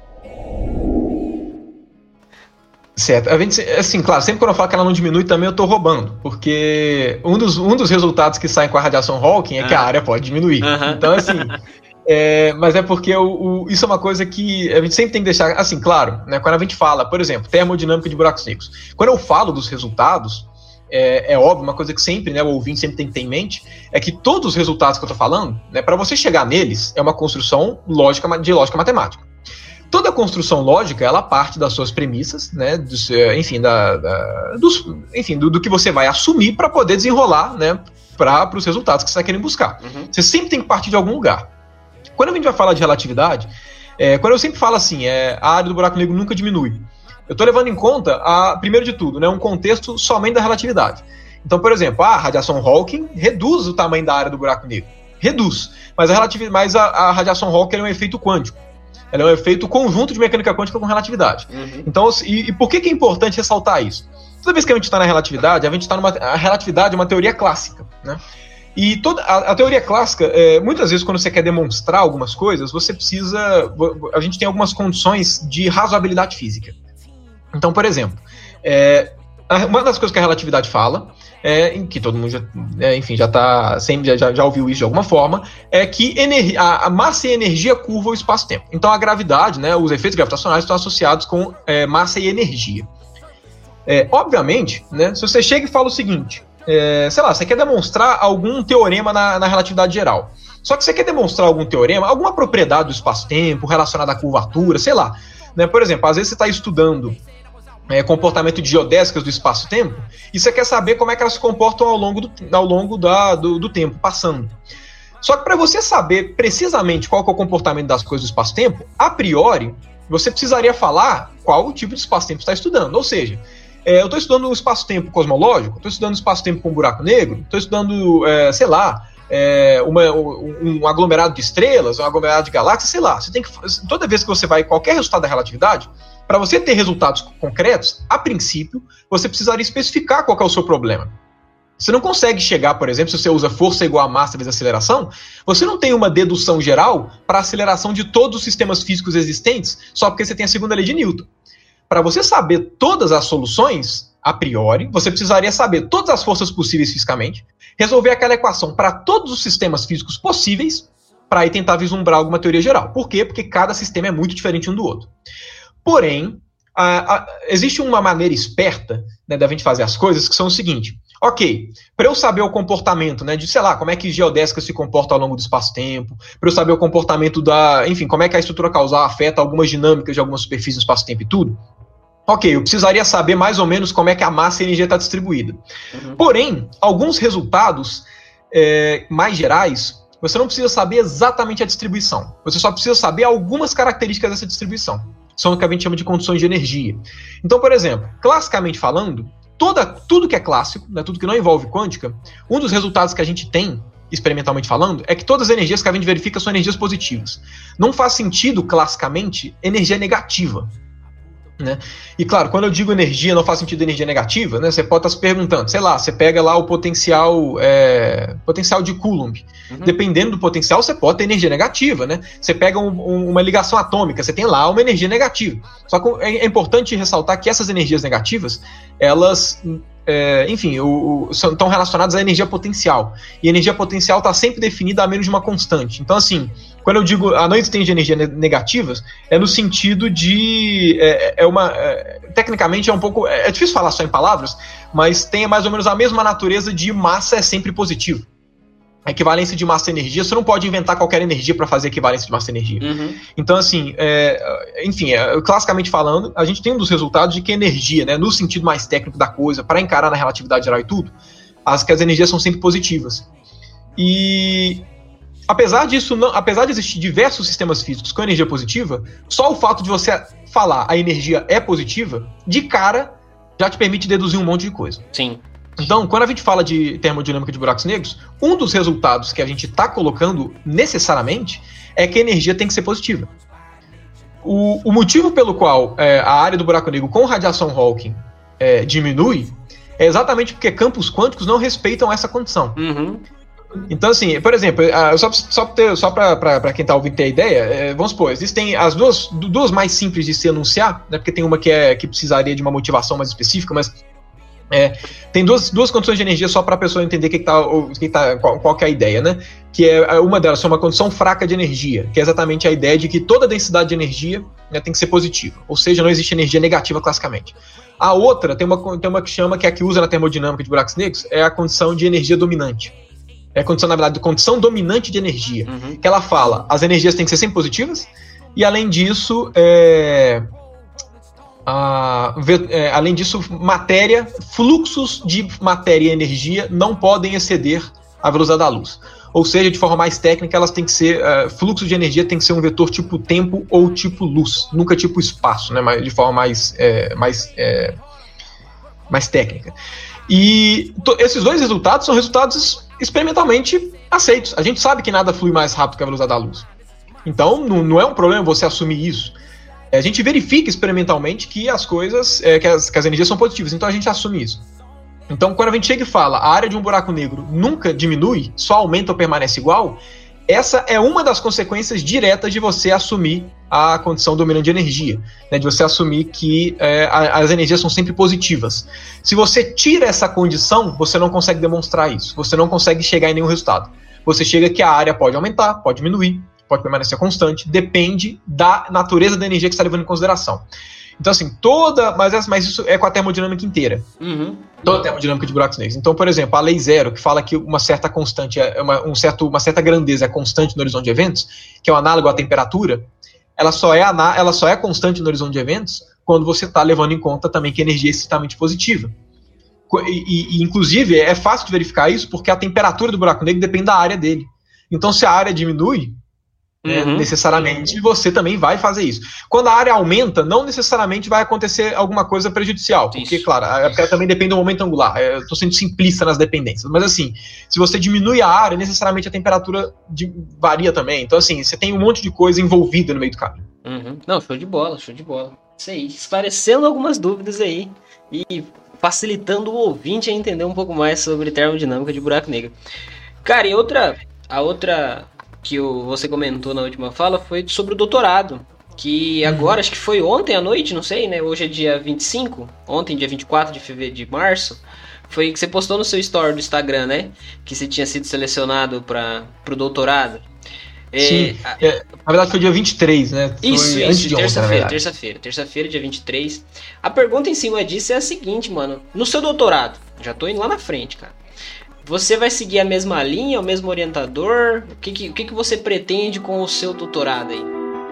Certo. A gente, assim, claro, sempre quando eu falo que ela não diminui, também eu tô roubando. Porque um dos resultados que saem com a radiação Hawking é que a área pode diminuir. Então, assim... mas é porque isso é uma coisa que a gente sempre tem que deixar, assim, claro, né, quando a gente fala, por exemplo, termodinâmica de buracos negros. Quando eu falo dos resultados, é óbvio, uma coisa que sempre, né, o ouvinte sempre tem que ter em mente, é que todos os resultados que eu tô falando, né, para você chegar neles, é uma construção de lógica matemática. Toda construção lógica, ela parte das suas premissas, né, do que você vai assumir para poder desenrolar, né, para os resultados que você está querendo buscar. Você sempre tem que partir de algum lugar. Quando a gente vai falar de relatividade, quando eu sempre falo assim, a área do buraco negro nunca diminui. Eu estou levando em conta, primeiro de tudo, né, um contexto somente da relatividade. Então, por exemplo, a radiação Hawking reduz o tamanho da área do buraco negro. Reduz. Mas a radiação Hawking é um efeito quântico. Ela é um efeito conjunto de mecânica quântica com relatividade. Então, e por que é importante ressaltar isso? Toda vez que a gente está na relatividade, a relatividade é uma teoria clássica, né? E a teoria clássica, muitas vezes quando você quer demonstrar algumas coisas, a gente tem algumas condições de razoabilidade física. Então, por exemplo, uma das coisas que a relatividade fala, em que todo mundo já ouviu isso de alguma forma, é que a massa e energia curvam o espaço-tempo. Então a gravidade, né, os efeitos gravitacionais estão associados com massa e energia. Obviamente, né, se você chega e fala o seguinte... sei lá, você quer demonstrar algum teorema na relatividade geral. Só que você quer demonstrar algum teorema, alguma propriedade do espaço-tempo relacionada à curvatura, sei lá. Né? Por exemplo, às vezes você está estudando comportamento de geodésicas do espaço-tempo e você quer saber como é que elas se comportam ao longo do tempo, passando. Só que para você saber precisamente qual que é o comportamento das coisas do espaço-tempo, a priori, você precisaria falar qual tipo de espaço-tempo você está estudando. Ou seja... eu estou estudando o espaço-tempo cosmológico, estou estudando o espaço-tempo com um buraco negro, estou estudando, um aglomerado de estrelas, um aglomerado de galáxias, sei lá. Toda vez que você vai em qualquer resultado da relatividade, para você ter resultados concretos, a princípio, você precisaria especificar qual que é o seu problema. Você não consegue chegar, por exemplo, se você usa força igual a massa vezes aceleração, você não tem uma dedução geral para a aceleração de todos os sistemas físicos existentes só porque você tem a segunda lei de Newton. Para você saber todas as soluções, a priori, você precisaria saber todas as forças possíveis fisicamente, resolver aquela equação para todos os sistemas físicos possíveis, para aí tentar vislumbrar alguma teoria geral. Por quê? Porque cada sistema é muito diferente um do outro. Porém, existe uma maneira esperta, né, da gente fazer as coisas, que são o seguinte: ok, para eu saber o comportamento, né, de, sei lá, como é que geodésicas se comportam ao longo do espaço-tempo, para eu saber o comportamento como é que a estrutura causal afeta algumas dinâmicas de algumas superfícies no espaço-tempo e tudo, ok, eu precisaria saber mais ou menos como é que a massa e a energia está distribuída. Porém, alguns resultados mais gerais, você não precisa saber exatamente a distribuição. Você só precisa saber algumas características dessa distribuição. São o que a gente chama de condições de energia. Então, por exemplo, classicamente falando, tudo que é clássico, né, tudo que não envolve quântica, um dos resultados que a gente tem, experimentalmente falando, é que todas as energias que a gente verifica são energias positivas. Não faz sentido, classicamente, energia negativa. Né? E claro, quando eu digo energia, não faz sentido energia negativa, né? Você pode estar se perguntando, sei lá, você pega lá o potencial de Coulomb. Dependendo do potencial, você pode ter energia negativa, né? Você pega uma ligação atômica, você tem lá uma energia negativa. Só que é importante ressaltar que essas energias negativas, elas estão relacionadas à energia potencial. E a energia potencial está sempre definida a menos de uma constante. Então, assim, quando eu digo a não existência de energias negativas, é no sentido de... tecnicamente é um pouco... É difícil falar só em palavras, mas tem mais ou menos a mesma natureza de massa é sempre positivo. A equivalência de massa e energia, você não pode inventar qualquer energia para fazer equivalência de massa e energia. Então, assim, classicamente falando, a gente tem um dos resultados de que a energia, né, no sentido mais técnico da coisa, para encarar na relatividade geral e tudo, que as energias são sempre positivas. E apesar de existir diversos sistemas físicos com energia positiva, só o fato de você falar a energia é positiva, de cara, já te permite deduzir um monte de coisa. Sim. Então, quando a gente fala de termodinâmica de buracos negros, um dos resultados que a gente está colocando necessariamente é que a energia tem que ser positiva. o motivo pelo qual a área do buraco negro com radiação Hawking diminui é exatamente porque campos quânticos não respeitam essa condição. Uhum. Então, assim, por exemplo, só para quem está ouvindo ter a ideia, vamos supor, existem as duas mais simples de se anunciar, né, porque tem uma que precisaria de uma motivação mais específica, mas tem duas condições de energia só para a pessoa entender qual que é a ideia, né? Que uma delas é uma condição fraca de energia, que é exatamente a ideia de que toda densidade de energia, né, tem que ser positiva, ou seja, não existe energia negativa classicamente. A outra tem uma que chama, que é a que usa na termodinâmica de buracos negros, é a condição de energia dominante. É a condição, na verdade, de condição dominante de energia. Uhum. Que ela fala, as energias têm que ser sempre positivas, e além disso, fluxos de matéria e energia não podem exceder a velocidade da luz. Ou seja, de forma mais técnica, elas têm que ser, fluxo de energia tem que ser um vetor tipo tempo ou tipo luz, nunca tipo espaço, né? Mas de forma mais técnica. E esses dois resultados são resultados experimentalmente aceitos. A gente sabe que nada flui mais rápido que a velocidade da luz. Então, não é um problema você assumir isso. A gente verifica experimentalmente que as coisas, que as energias são positivas, então a gente assume isso. Então, quando a gente chega e fala a área de um buraco negro nunca diminui, só aumenta ou permanece igual, essa é uma das consequências diretas de você assumir a condição dominante de energia, né, de você assumir que as energias são sempre positivas. Se você tira essa condição, você não consegue demonstrar isso, você não consegue chegar em nenhum resultado. Você chega que a área pode aumentar, pode diminuir, pode permanecer constante, depende da natureza da energia que você está levando em consideração. Então, assim, mas isso é com a termodinâmica inteira. Uhum. Toda a termodinâmica de buracos negros. Então, por exemplo, a lei zero, que fala que uma certa constante, uma certa grandeza é constante no horizonte de eventos, que é o análogo à temperatura, ela só é constante no horizonte de eventos quando você está levando em conta também que a energia é estritamente positiva. E, inclusive, é fácil de verificar isso porque a temperatura do buraco negro depende da área dele. Então, se a área diminui, necessariamente você também vai fazer isso. Quando a área aumenta, não necessariamente vai acontecer alguma coisa prejudicial, porque, claro, também depende do momento angular. Eu estou sendo simplista nas dependências, mas assim, se você diminui a área, necessariamente a temperatura varia também. Então, assim, você tem um monte de coisa envolvida no meio do caminho. Uhum. Não, show de bola, show de bola. Isso aí, esclarecendo algumas dúvidas aí e facilitando o ouvinte a entender um pouco mais sobre termodinâmica de buraco negro. Cara, e a outra que você comentou na última fala foi sobre o doutorado, que agora, acho que foi ontem à noite, não sei, né? Hoje é dia 25, ontem, dia 24 de março, foi que você postou no seu story do Instagram, né? Que você tinha sido selecionado para o doutorado. Sim, na verdade foi dia 23, né? Isso, terça-feira, dia 23. A pergunta em cima disso é a seguinte, mano. No seu doutorado, já tô indo lá na frente, cara. Você vai seguir a mesma linha, o mesmo orientador? O que você pretende com o seu doutorado aí?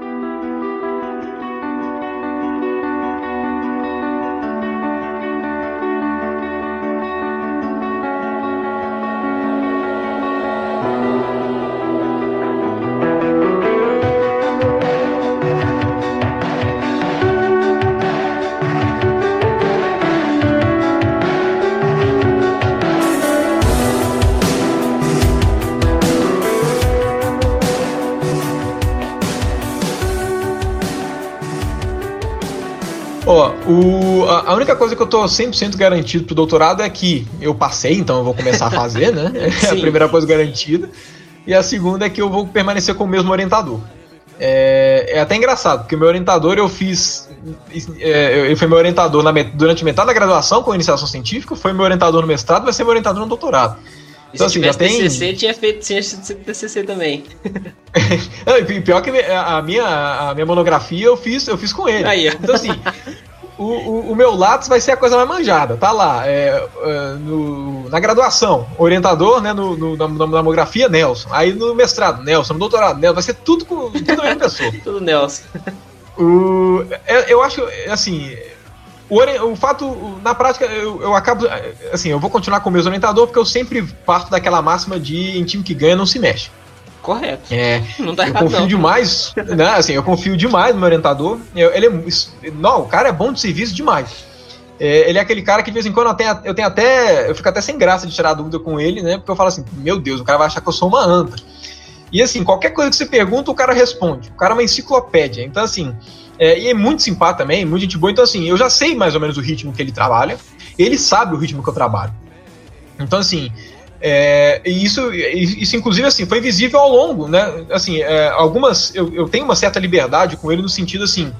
A única coisa que eu tô 100% garantido pro doutorado é que eu passei, então eu vou começar a fazer, né? É a primeira coisa garantida. E a segunda é que eu vou permanecer com o mesmo orientador. É até engraçado, porque o meu orientador ele foi meu orientador durante metade da graduação com iniciação científica, foi meu orientador no mestrado, vai ser meu orientador no doutorado. Então, se tivesse TCC, tinha feito TCC também. Pior que a minha monografia eu fiz com ele. Aí, então, assim, o meu Lattes vai ser a coisa mais manjada. Tá lá, na graduação, orientador, né, na monografia, Nelson. Aí no mestrado, Nelson. No doutorado, Nelson. Vai ser tudo a mesma pessoa. Tudo Nelson. Eu acho, assim... O fato, na prática, eu acabo, assim, eu vou continuar com o meu orientador porque eu sempre parto daquela máxima de em time que ganha não se mexe. Correto. Não tá errado, eu confio demais, né? Assim, eu confio demais no meu orientador. O cara é bom de serviço demais. Ele é aquele cara que de vez em quando eu fico até sem graça de tirar dúvida com ele, né? Porque eu falo assim, meu Deus, o cara vai achar que eu sou uma anta. E assim, qualquer coisa que você pergunta, o cara responde. O cara é uma enciclopédia. Então assim, e é muito simpático também, muito gente boa. Então assim, eu já sei mais ou menos o ritmo que ele trabalha. Ele sabe o ritmo que eu trabalho. Então assim, isso inclusive assim, foi visível ao longo, né? Assim, eu tenho uma certa liberdade com ele no sentido assim,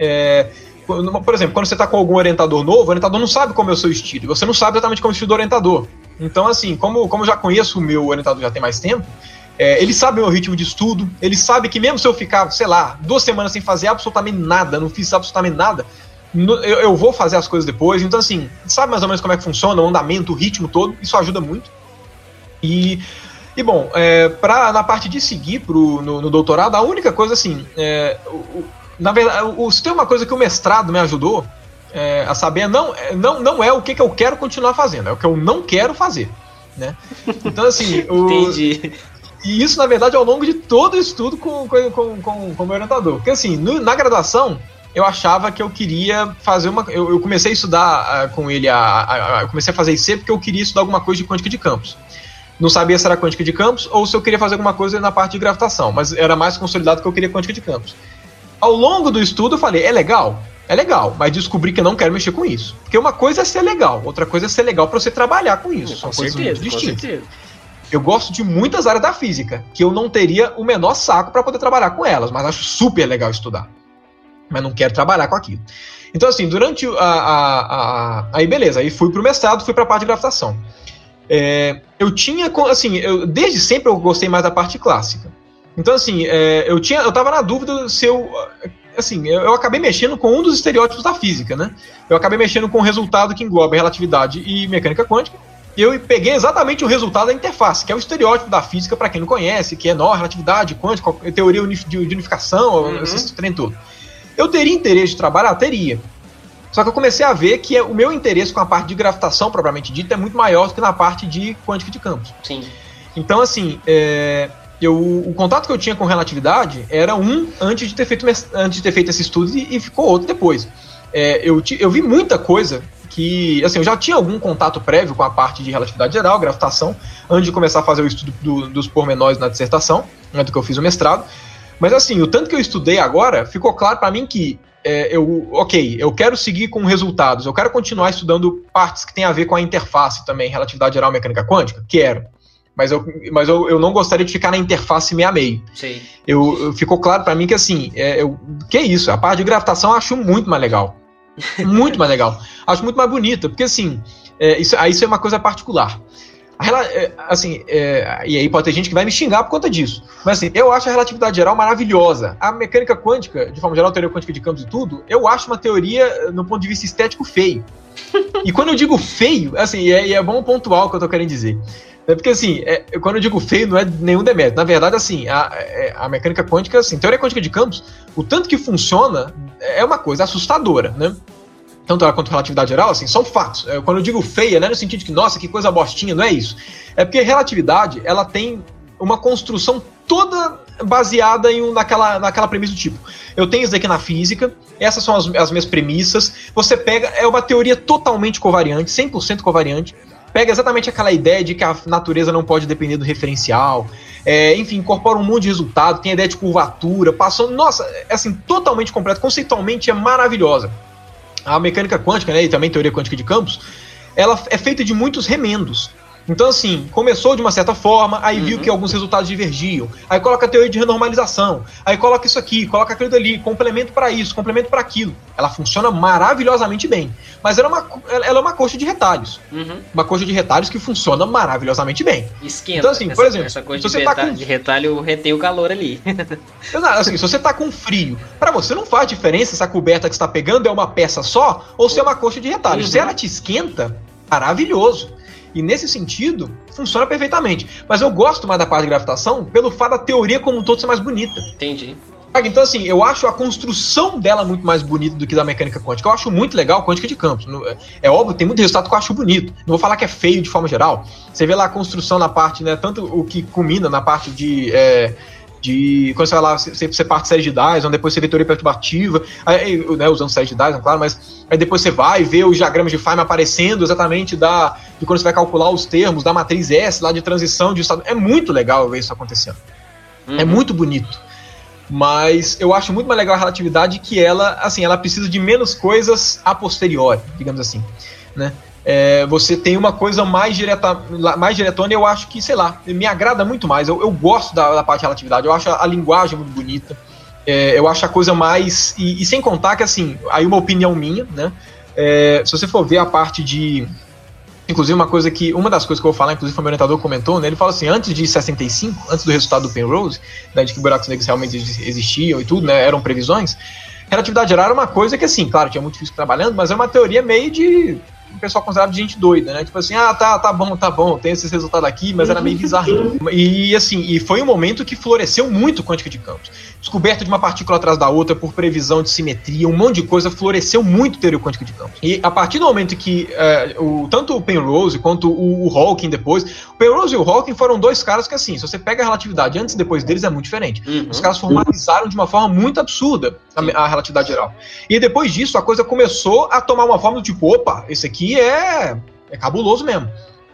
por exemplo, quando você está com algum orientador novo, o orientador não sabe como é o seu estilo, você não sabe exatamente como é o estilo do orientador. Então assim, como eu já conheço o meu orientador já tem mais tempo, ele sabe o meu ritmo de estudo, ele sabe que mesmo se eu ficar, sei lá, 2 semanas sem fazer absolutamente nada, não fiz absolutamente nada, eu vou fazer as coisas depois. Então assim, sabe mais ou menos como é que funciona, o andamento, o ritmo todo, isso ajuda muito. E bom, na parte de seguir no doutorado, a única coisa assim, na verdade, se tem uma coisa que o mestrado me ajudou a saber, não é o que eu quero continuar fazendo, é o que eu não quero fazer, né? Então assim, entendi. E isso na verdade ao longo de todo o estudo com o meu orientador, porque assim, na graduação eu achava que eu queria fazer eu comecei a estudar com ele, eu comecei a fazer IC porque eu queria estudar alguma coisa de quântica de campos. Não sabia se era quântica de campos ou se eu queria fazer alguma coisa na parte de gravitação, mas era mais consolidado que eu queria quântica de campos. Ao longo do estudo eu falei, é legal, mas descobri que eu não quero mexer com isso. Porque uma coisa é ser legal, outra coisa é ser legal para você trabalhar com isso. São coisas muito distintas. Eu gosto de muitas áreas da física, que eu não teria o menor saco para poder trabalhar com elas, mas acho super legal estudar. Mas não quero trabalhar com aquilo. Então assim, durante aí beleza, aí fui pro mestrado, fui pra parte de gravitação. Eu tinha, assim, desde sempre eu gostei mais da parte clássica. Então, assim, eu tava na dúvida se eu acabei mexendo com um dos estereótipos da física, né? Eu acabei mexendo com o resultado que engloba relatividade e mecânica quântica. E eu peguei exatamente o resultado da interface, que é o estereótipo da física, para quem não conhece, que é relatividade quântica, teoria de unificação, esse trem todo. Eu teria interesse de trabalhar? Teria. Só que eu comecei a ver que o meu interesse com a parte de gravitação, propriamente dita, é muito maior do que na parte de quântica de campos. Sim. Então, assim, o contato que eu tinha com relatividade era antes de ter feito esse estudo e ficou outro depois. Eu vi muita coisa que, assim, eu já tinha algum contato prévio com a parte de relatividade geral, gravitação, antes de começar a fazer o estudo dos pormenores na dissertação, né, do que eu fiz o mestrado. Mas, assim, o tanto que eu estudei agora, ficou claro para mim que eu quero seguir com resultados, eu quero continuar estudando partes que tem a ver com a interface também, relatividade geral e mecânica quântica, quero. Mas eu não gostaria de ficar na interface meio a meio. Sim. Ficou claro para mim que assim, que é isso, a parte de gravitação eu acho muito mais legal. Muito mais legal. Acho muito mais bonita, porque assim, isso é uma coisa particular. E aí pode ter gente que vai me xingar por conta disso. Mas assim, eu acho a relatividade geral maravilhosa. A mecânica quântica, de forma geral, a teoria quântica de campos e tudo, eu acho uma teoria, no ponto de vista estético, feio. E quando eu digo feio, assim, é bom pontuar o que eu tô querendo dizer. Porque assim, quando eu digo feio, não é nenhum demérito. Na verdade, assim, a mecânica quântica, assim, teoria quântica de campos, o tanto que funciona é uma coisa assustadora, né? Tanto ela quanto a relatividade geral, assim, são fatos. Quando eu digo feia, não é no sentido de que, nossa, que coisa bostinha, não é isso. É porque a relatividade, ela tem uma construção toda baseada naquela premissa do tipo, eu tenho isso daqui na física, essas são as minhas premissas, você pega, é uma teoria totalmente covariante, 100% covariante, pega exatamente aquela ideia de que a natureza não pode depender do referencial, enfim, incorpora um monte de resultado, tem a ideia de curvatura, nossa, é assim, totalmente completa, conceitualmente é maravilhosa. A mecânica quântica, né, e também teoria quântica de campos, ela é feita de muitos remendos. Então, assim, começou de uma certa forma, aí viu que alguns resultados divergiam, aí coloca a teoria de renormalização, aí coloca isso aqui, coloca aquilo dali, complemento para isso, complemento para aquilo. Ela funciona maravilhosamente bem, mas ela é uma coxa de retalhos. Uma coxa de retalhos que funciona maravilhosamente bem. Esquenta. Então, assim, por exemplo, essa coxa de retalho retém o calor ali. Assim, se você tá com frio, para você não faz diferença se a coberta que você tá pegando é uma peça só ou se é uma coxa de retalhos. Se ela te esquenta, maravilhoso. E nesse sentido, funciona perfeitamente. Mas eu gosto mais da parte de gravitação pelo fato da teoria como um todo ser mais bonita. Entendi. Então, assim, eu acho a construção dela muito mais bonita do que da mecânica quântica. Eu acho muito legal a quântica de campos. É óbvio, tem muito resultado que eu acho bonito. Não vou falar que é feio de forma geral. Você vê lá a construção na parte, né, tanto o que culmina na parte de quando você vai lá, você parte de série de Dyson, depois você vê teoria perturbativa, né, usando série de Dyson, claro, mas aí depois você vai ver os diagramas de Feynman aparecendo exatamente de quando você vai calcular os termos da matriz S lá de transição de estado. É muito legal ver isso acontecendo. É muito bonito. Mas eu acho muito mais legal a relatividade que ela, assim, ela precisa de menos coisas a posteriori, digamos assim, né? Você tem uma coisa mais diretona, e eu acho que, sei lá, me agrada muito mais. Eu gosto da parte de relatividade, eu acho a linguagem muito bonita, eu acho a coisa mais... E sem contar que, assim, aí uma opinião minha, né? Se você for ver a parte de... Inclusive, uma das coisas que eu vou falar, inclusive foi o meu orientador que comentou, né? Ele fala assim, antes de 65, antes do resultado do Penrose, né, de que buracos negros realmente existiam e tudo, né, eram previsões, relatividade geral era uma coisa que, assim, claro, tinha muito físico trabalhando, mas é uma teoria meio de... o pessoal considerava de gente doida, né? Tipo assim, tá bom, tem esses resultados aqui, mas era meio bizarrinho. E assim, e foi um momento que floresceu muito quântica de campos. Descoberta de uma partícula atrás da outra por previsão de simetria, um monte de coisa, floresceu muito teoria quântica de campos. E a partir do momento que tanto o Penrose quanto o Hawking depois, o Penrose e o Hawking foram dois caras que, assim, se você pega a relatividade antes e depois deles, é muito diferente. Os caras formalizaram de uma forma muito absurda a relatividade geral. E depois disso, a coisa começou a tomar uma forma do tipo, opa, esse aqui é cabuloso mesmo.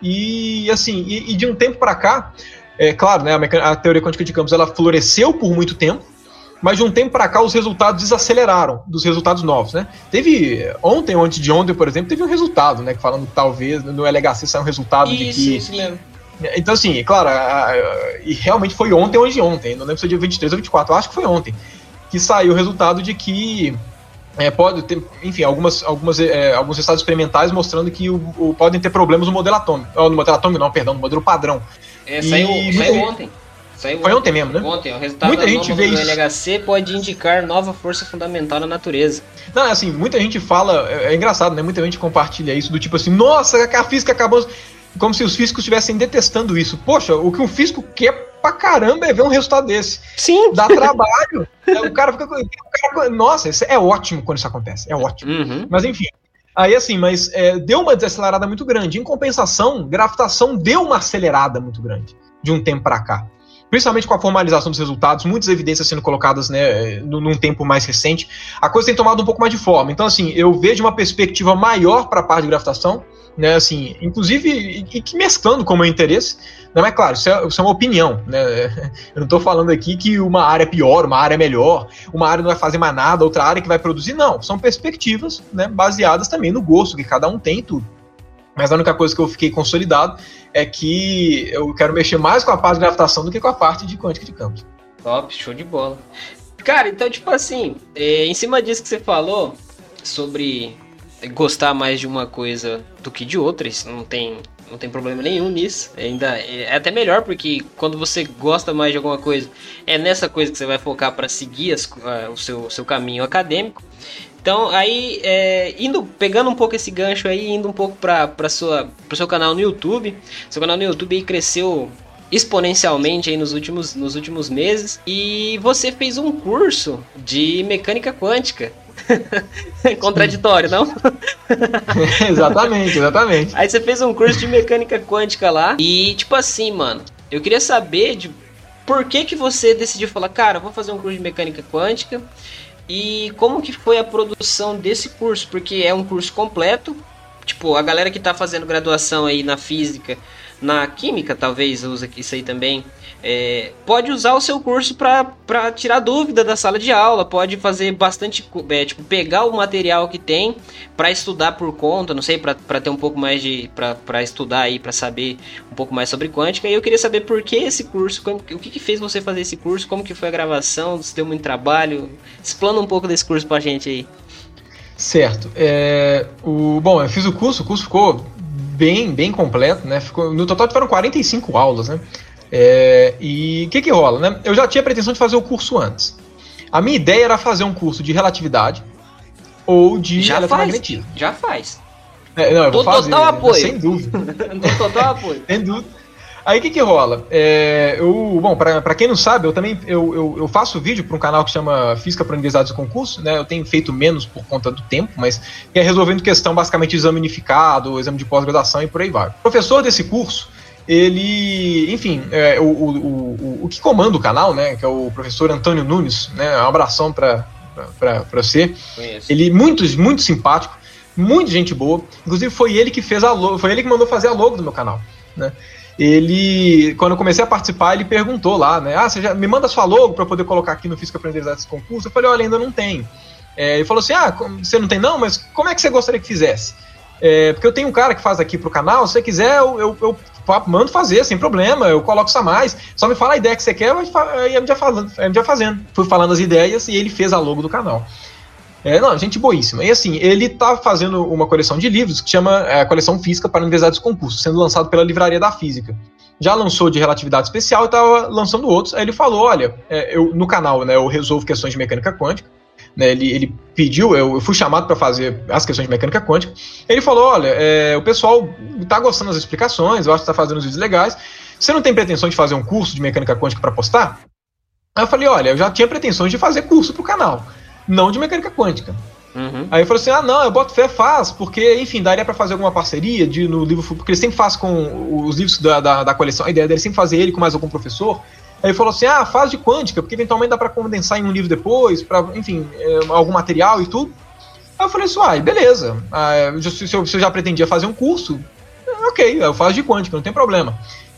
E assim, e de um tempo para cá, claro, né, a teoria quântica de campos ela floresceu por muito tempo, mas de um tempo para cá os resultados desaceleraram dos resultados novos, né? Teve ontem ou antes de ontem, por exemplo, teve um resultado, né, falando que talvez no LHC saiu um resultado de que... Isso mesmo. Então assim, claro, e realmente foi ontem ou antes de ontem, não lembro se é dia 23 ou 24, eu acho que foi ontem, que saiu o resultado de que pode ter, enfim, alguns resultados experimentais mostrando que podem ter problemas no modelo atômico. No modelo atômico não, perdão, no modelo padrão. Saiu ontem. Foi ontem mesmo, né? Ontem, o resultado da nova do LHC pode indicar nova força fundamental na natureza. Não, assim, muita gente fala, é engraçado, né? Muita gente compartilha isso do tipo assim, nossa, a física acabou... Como se os físicos estivessem detestando isso. Poxa, o que um físico quer pra caramba é ver um resultado desse. Sim. Dá trabalho. O cara fica... Nossa, isso é ótimo quando isso acontece. É ótimo. Mas enfim. Aí assim, deu uma desacelerada muito grande. Em compensação, gravitação deu uma acelerada muito grande de um tempo pra cá. Principalmente com a formalização dos resultados, muitas evidências sendo colocadas, né, num tempo mais recente, a coisa tem tomado um pouco mais de forma. Então, assim, eu vejo uma perspectiva maior para a parte de gravitação, né, assim, inclusive, e que mesclando com o meu interesse, né, mas claro, isso é uma opinião, né, eu não estou falando aqui que uma área é pior, uma área é melhor, uma área não vai fazer mais nada, outra área que vai produzir, não, são perspectivas, né, baseadas também no gosto que cada um tem e tudo. Mas a única coisa que eu fiquei consolidado é que eu quero mexer mais com a parte de gravitação do que com a parte de quântica de campos. Top, show de bola. Cara, então, tipo assim, em cima disso que você falou, sobre gostar mais de uma coisa do que de outra, isso não tem problema nenhum nisso. Ainda é até melhor, porque quando você gosta mais de alguma coisa, é nessa coisa que você vai focar para seguir o seu caminho acadêmico. Então, aí, pegando um pouco esse gancho aí, indo um pouco para o seu canal no YouTube. Seu canal no YouTube aí cresceu exponencialmente aí nos últimos meses. E você fez um curso de mecânica quântica. Contraditório, não? Exatamente. Aí você fez um curso de mecânica quântica lá. E, tipo assim, mano, eu queria saber por que você decidiu falar, cara, vou fazer um curso de mecânica quântica. E como que foi a produção desse curso? Porque é um curso completo. Tipo, a galera que tá fazendo graduação aí na física, na química talvez usa isso aí também, pode usar o seu curso para tirar dúvida da sala de aula, pode fazer bastante, tipo, pegar o material que tem para estudar por conta, não sei, para ter um pouco mais de, para estudar aí, para saber um pouco mais sobre quântica. E eu queria saber por que esse curso, o que fez você fazer esse curso, como que foi a gravação, se deu muito trabalho, explana um pouco desse curso pra gente aí. Certo. Bom, eu fiz o curso ficou bem completo, né? No total tiveram 45 aulas, né? E o que rola, né? Eu já tinha a pretensão de fazer o curso antes. A minha ideia era fazer um curso de relatividade ou de eletromagnetismo. Já faz. Não, eu vou fazer, total apoio. Sem dúvida. Total apoio. Sem dúvida. Aí o que rola? Bom, pra quem não sabe, eu faço vídeo para um canal que chama Física para Universidades e Concurso, né? Eu tenho feito menos por conta do tempo, mas é resolvendo questão basicamente de exame unificado, exame de pós-graduação e por aí vai. O professor desse curso, ele, enfim, o que comanda o canal, né? Que é o professor Antônio Nunes, né? Um abração para você. Conheço. Ele muito simpático, muita gente boa. Inclusive foi ele que fez foi ele que mandou fazer a logo do meu canal, né? ele, quando eu comecei a participar, ele perguntou lá, né? Você já me manda sua logo para eu poder colocar aqui no Física Aprender desse concurso? Eu falei, olha, ainda não tenho. Ele falou assim, você não tem não? Mas como é que você gostaria que fizesse? Porque eu tenho um cara que faz aqui pro canal, se você quiser, eu mando fazer, sem problema, eu coloco isso a mais. Só me fala a ideia que você quer, aí a gente vai fazendo. Fui falando as ideias e ele fez a logo do canal. Gente boíssima. E assim, ele tá fazendo uma coleção de livros que chama a Coleção Física para Universidades Concurso, sendo lançado pela Livraria da Física. Já lançou de relatividade especial e tava lançando outros. Aí ele falou, olha, no canal, né, eu resolvo questões de mecânica quântica. Né, ele pediu, eu fui chamado para fazer as questões de mecânica quântica. Ele falou, olha, o pessoal tá gostando das explicações, eu acho que tá fazendo uns vídeos legais. Você não tem pretensão de fazer um curso de mecânica quântica para postar? Aí eu falei, olha, eu já tinha pretensões de fazer curso pro canal, não de mecânica quântica. Uhum. Aí ele falou assim, não, eu boto fé, faz, porque, enfim, daria para fazer alguma parceria no livro, porque ele sempre faz com os livros da coleção, a ideia dele é sempre fazer ele com mais algum professor. Aí ele falou assim, faz de quântica, porque eventualmente dá para condensar em um livro depois, para, enfim, algum material e tudo. Aí eu falei assim, beleza, se eu já pretendia fazer um curso, ok, eu faço de quântica, não tem problema.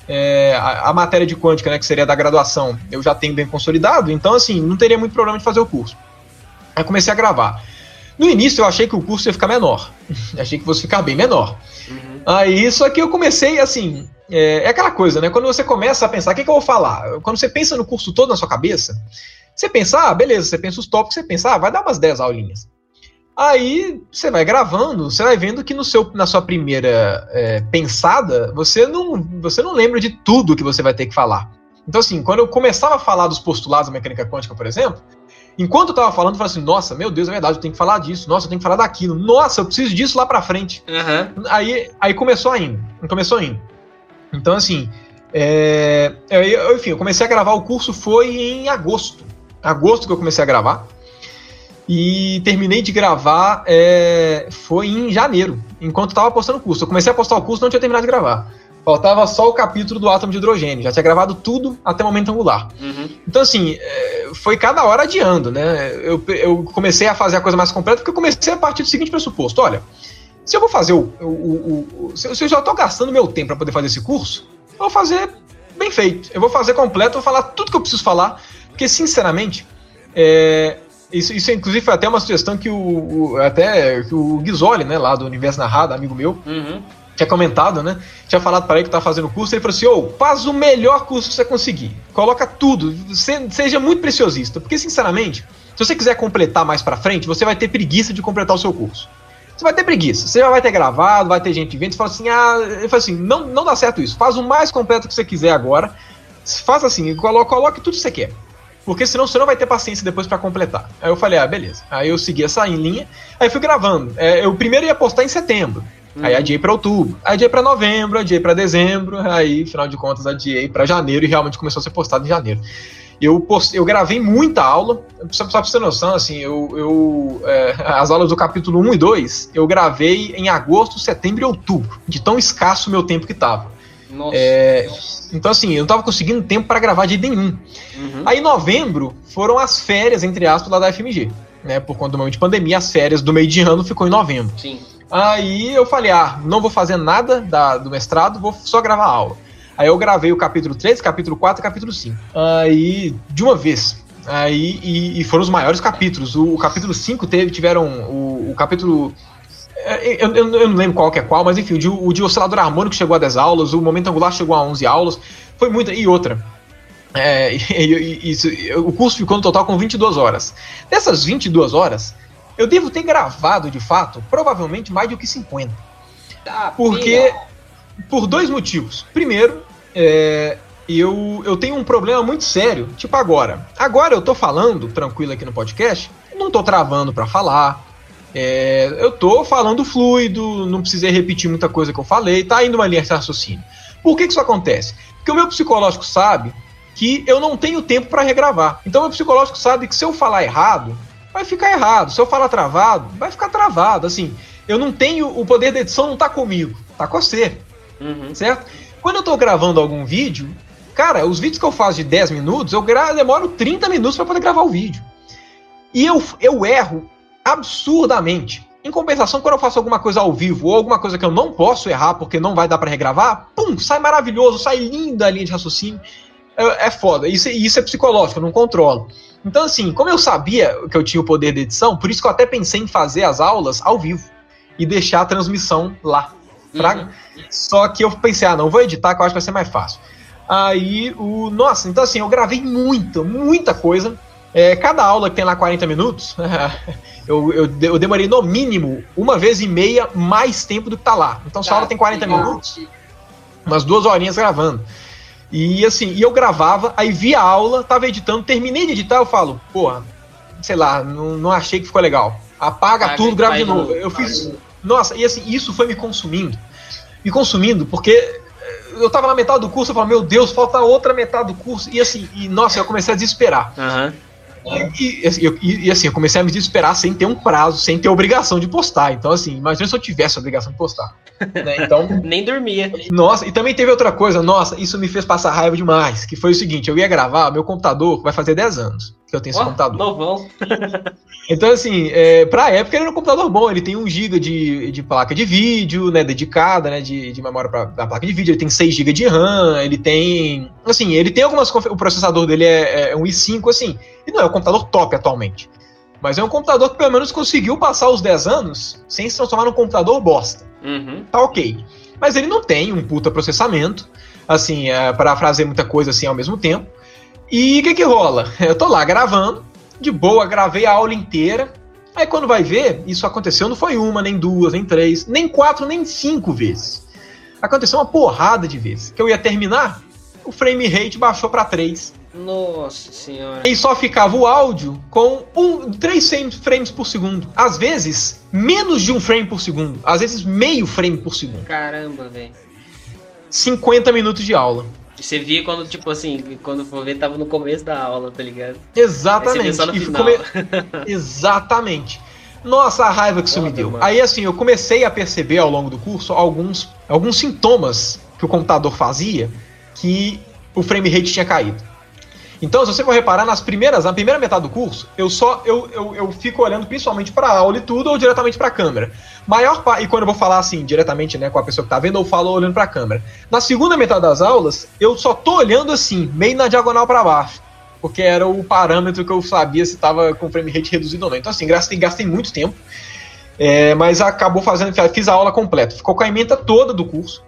A matéria de quântica, né, que seria da graduação, eu já tenho bem consolidado, então assim, não teria muito problema de fazer o curso. Aí comecei a gravar. No início eu achei que o curso ia ficar menor, achei que fosse ficar bem menor. Uhum. Aí só que eu comecei assim, aquela coisa, né, quando você começa a pensar, o que eu vou falar? Quando você pensa no curso todo na sua cabeça, você pensa, beleza, você pensa os tópicos, você pensa, vai dar umas 10 aulinhas. Aí você vai gravando, você vai vendo que na sua primeira pensada, você não lembra de tudo que você vai ter que falar. Então assim, quando eu começava a falar dos postulados da mecânica quântica, por exemplo, enquanto eu tava falando, eu falava assim, nossa, meu Deus, é verdade, eu tenho que falar disso, nossa, eu tenho que falar daquilo, nossa, eu preciso disso lá pra frente. Uhum. Aí começou indo. Então assim, enfim, eu comecei a gravar o curso, foi em agosto que eu comecei a gravar. E terminei de gravar foi em janeiro, enquanto estava postando o curso. Eu comecei a postar o curso, não tinha terminado de gravar. Faltava só o capítulo do átomo de hidrogênio. Já tinha gravado tudo até momento angular. Uhum. Então, assim, foi cada hora adiando, né? Eu comecei a fazer a coisa mais completa, porque eu comecei a partir do seguinte pressuposto. Olha, se eu vou fazer se eu já estou gastando meu tempo para poder fazer esse curso, eu vou fazer bem feito. Eu vou fazer completo, eu vou falar tudo que eu preciso falar, porque, sinceramente, Isso inclusive foi até uma sugestão que o Ghisoli, né, lá do Universo Narrado, amigo meu, tinha comentado, né? Tinha falado para ele que tá fazendo o curso, ele falou assim, faz o melhor curso que você conseguir. Coloca tudo, seja muito preciosista, porque sinceramente, se você quiser completar mais pra frente, você vai ter preguiça de completar o seu curso. Você vai ter preguiça, você já vai ter gravado, vai ter gente vendo, você fala assim, ele fala assim, não dá certo isso, faz o mais completo que você quiser agora, faz assim, coloque tudo que você quer. Porque senão você não vai ter paciência depois pra completar. Aí eu falei, beleza. Aí eu segui essa linha, aí fui gravando. Eu primeiro ia postar em setembro, aí adiei pra outubro, aí adiei pra novembro, adiei pra dezembro, aí, final de contas, adiei pra janeiro e realmente começou a ser postado em janeiro. Eu gravei muita aula, só pra você ter noção, assim, as aulas do capítulo 1 e 2, eu gravei em agosto, setembro e outubro, de tão escasso o meu tempo que tava. Nossa. Então assim, eu não tava conseguindo tempo para gravar de nenhum. Aí em novembro foram as férias, entre aspas, lá da FMG, né? Por conta do momento de pandemia, as férias do meio de ano ficou em novembro. Sim. Aí eu falei, não vou fazer nada do mestrado, vou só gravar a aula. Aí eu gravei o capítulo 3, capítulo 4 e capítulo 5. Aí, de uma vez. Aí, e foram os maiores capítulos. O capítulo 5 tiveram o capítulo... Eu não lembro qual que é qual, mas enfim, o de oscilador harmônico chegou a 10 aulas, o momento angular chegou a 11 aulas, foi muita, e outra. O curso ficou no total com 22 horas. Dessas 22 horas, eu devo ter gravado, de fato, provavelmente mais do que 50. Porque, por dois motivos. Primeiro, eu tenho um problema muito sério, tipo agora. Agora eu tô falando tranquilo aqui no podcast, não tô travando pra falar. Eu tô falando fluido, não precisei repetir muita coisa que eu falei, tá indo uma linha de raciocínio. Por que isso acontece? Porque o meu psicológico sabe que eu não tenho tempo para regravar. Então o meu psicológico sabe que se eu falar errado, vai ficar errado. Se eu falar travado, vai ficar travado. Assim, eu não tenho, o poder da edição não tá comigo, tá com você. Certo? Quando eu tô gravando algum vídeo, cara, os vídeos que eu faço de 10 minutos, eu demoro 30 minutos para poder gravar o vídeo. E eu erro absurdamente. Em compensação, quando eu faço alguma coisa ao vivo ou alguma coisa que eu não posso errar porque não vai dar pra regravar, pum, sai maravilhoso, sai linda a linha de raciocínio. É foda. Isso é psicológico, eu não controlo. Então, assim, como eu sabia que eu tinha o poder de edição, por isso que eu até pensei em fazer as aulas ao vivo e deixar a transmissão lá. Só que eu pensei, não, vou editar, que eu acho que vai ser mais fácil. Aí, nossa, então assim, eu gravei muita coisa. Cada aula que tem lá 40 minutos, eu demorei no mínimo 1,5 vezes mais tempo do que tá lá. Então, se a aula tem 40 minutos, umas 2 horinhas gravando. E assim, eu gravava, aí via a aula, tava editando, terminei de editar, eu falo, porra, sei lá, não achei que ficou legal. Apaga tudo, grava de novo. Eu fiz. Nossa, e assim, isso foi me consumindo. Porque eu tava na metade do curso, eu falava, meu Deus, falta outra metade do curso. E assim, nossa, eu comecei a desesperar. E assim, eu comecei a me desesperar sem ter um prazo, sem ter obrigação de postar. Então, assim, imagina se eu tivesse a obrigação de postar. Né? Então, nem dormia. Nossa, e também teve outra coisa, nossa, isso me fez passar raiva demais, que foi o seguinte, eu ia gravar, meu computador vai fazer 10 anos que eu tenho esse computador. Novão. Então, assim, pra época ele era um computador bom, ele tem 1 GB de placa de vídeo, né, dedicada, né, de memória da placa de vídeo, ele tem 6 GB de RAM, ele tem, assim, ele tem algumas, o processador dele é um i5, assim, e não é um computador top atualmente, mas é um computador que pelo menos conseguiu passar os 10 anos sem se transformar num computador bosta. Tá ok. Mas ele não tem um puta processamento, assim, para fazer muita coisa assim ao mesmo tempo. E o que rola? Eu tô lá gravando, de boa, gravei a aula inteira. Aí quando vai ver, isso aconteceu não foi 1, nem 2, nem 3, nem 4, nem 5 vezes. Aconteceu uma porrada de vezes. Que eu ia terminar, o frame rate baixou pra 3. Nossa senhora. E só ficava o áudio com 3 frames por segundo. Às vezes, menos de 1 frame por segundo. Às vezes, meio frame por segundo. Caramba, velho. 50 minutos de aula. E você via quando, tipo assim, quando for ver, tava no começo da aula, tá ligado? Exatamente. Só no final. Exatamente. Nossa, a raiva que isso me deu. Mano. Aí, assim, eu comecei a perceber ao longo do curso alguns sintomas que o computador fazia que o frame rate tinha caído. Então, se você for reparar, na primeira metade do curso, eu fico olhando principalmente para a aula e tudo, ou diretamente para a câmera. E quando eu vou falar assim, diretamente, né, com a pessoa que tá vendo, eu falo olhando para a câmera. Na segunda metade das aulas, eu só tô olhando assim, meio na diagonal para baixo, porque era o parâmetro que eu sabia se tava com frame rate reduzido ou não. Então, assim, gastei muito tempo, mas acabou fiz a aula completa. Ficou com a ementa toda do curso,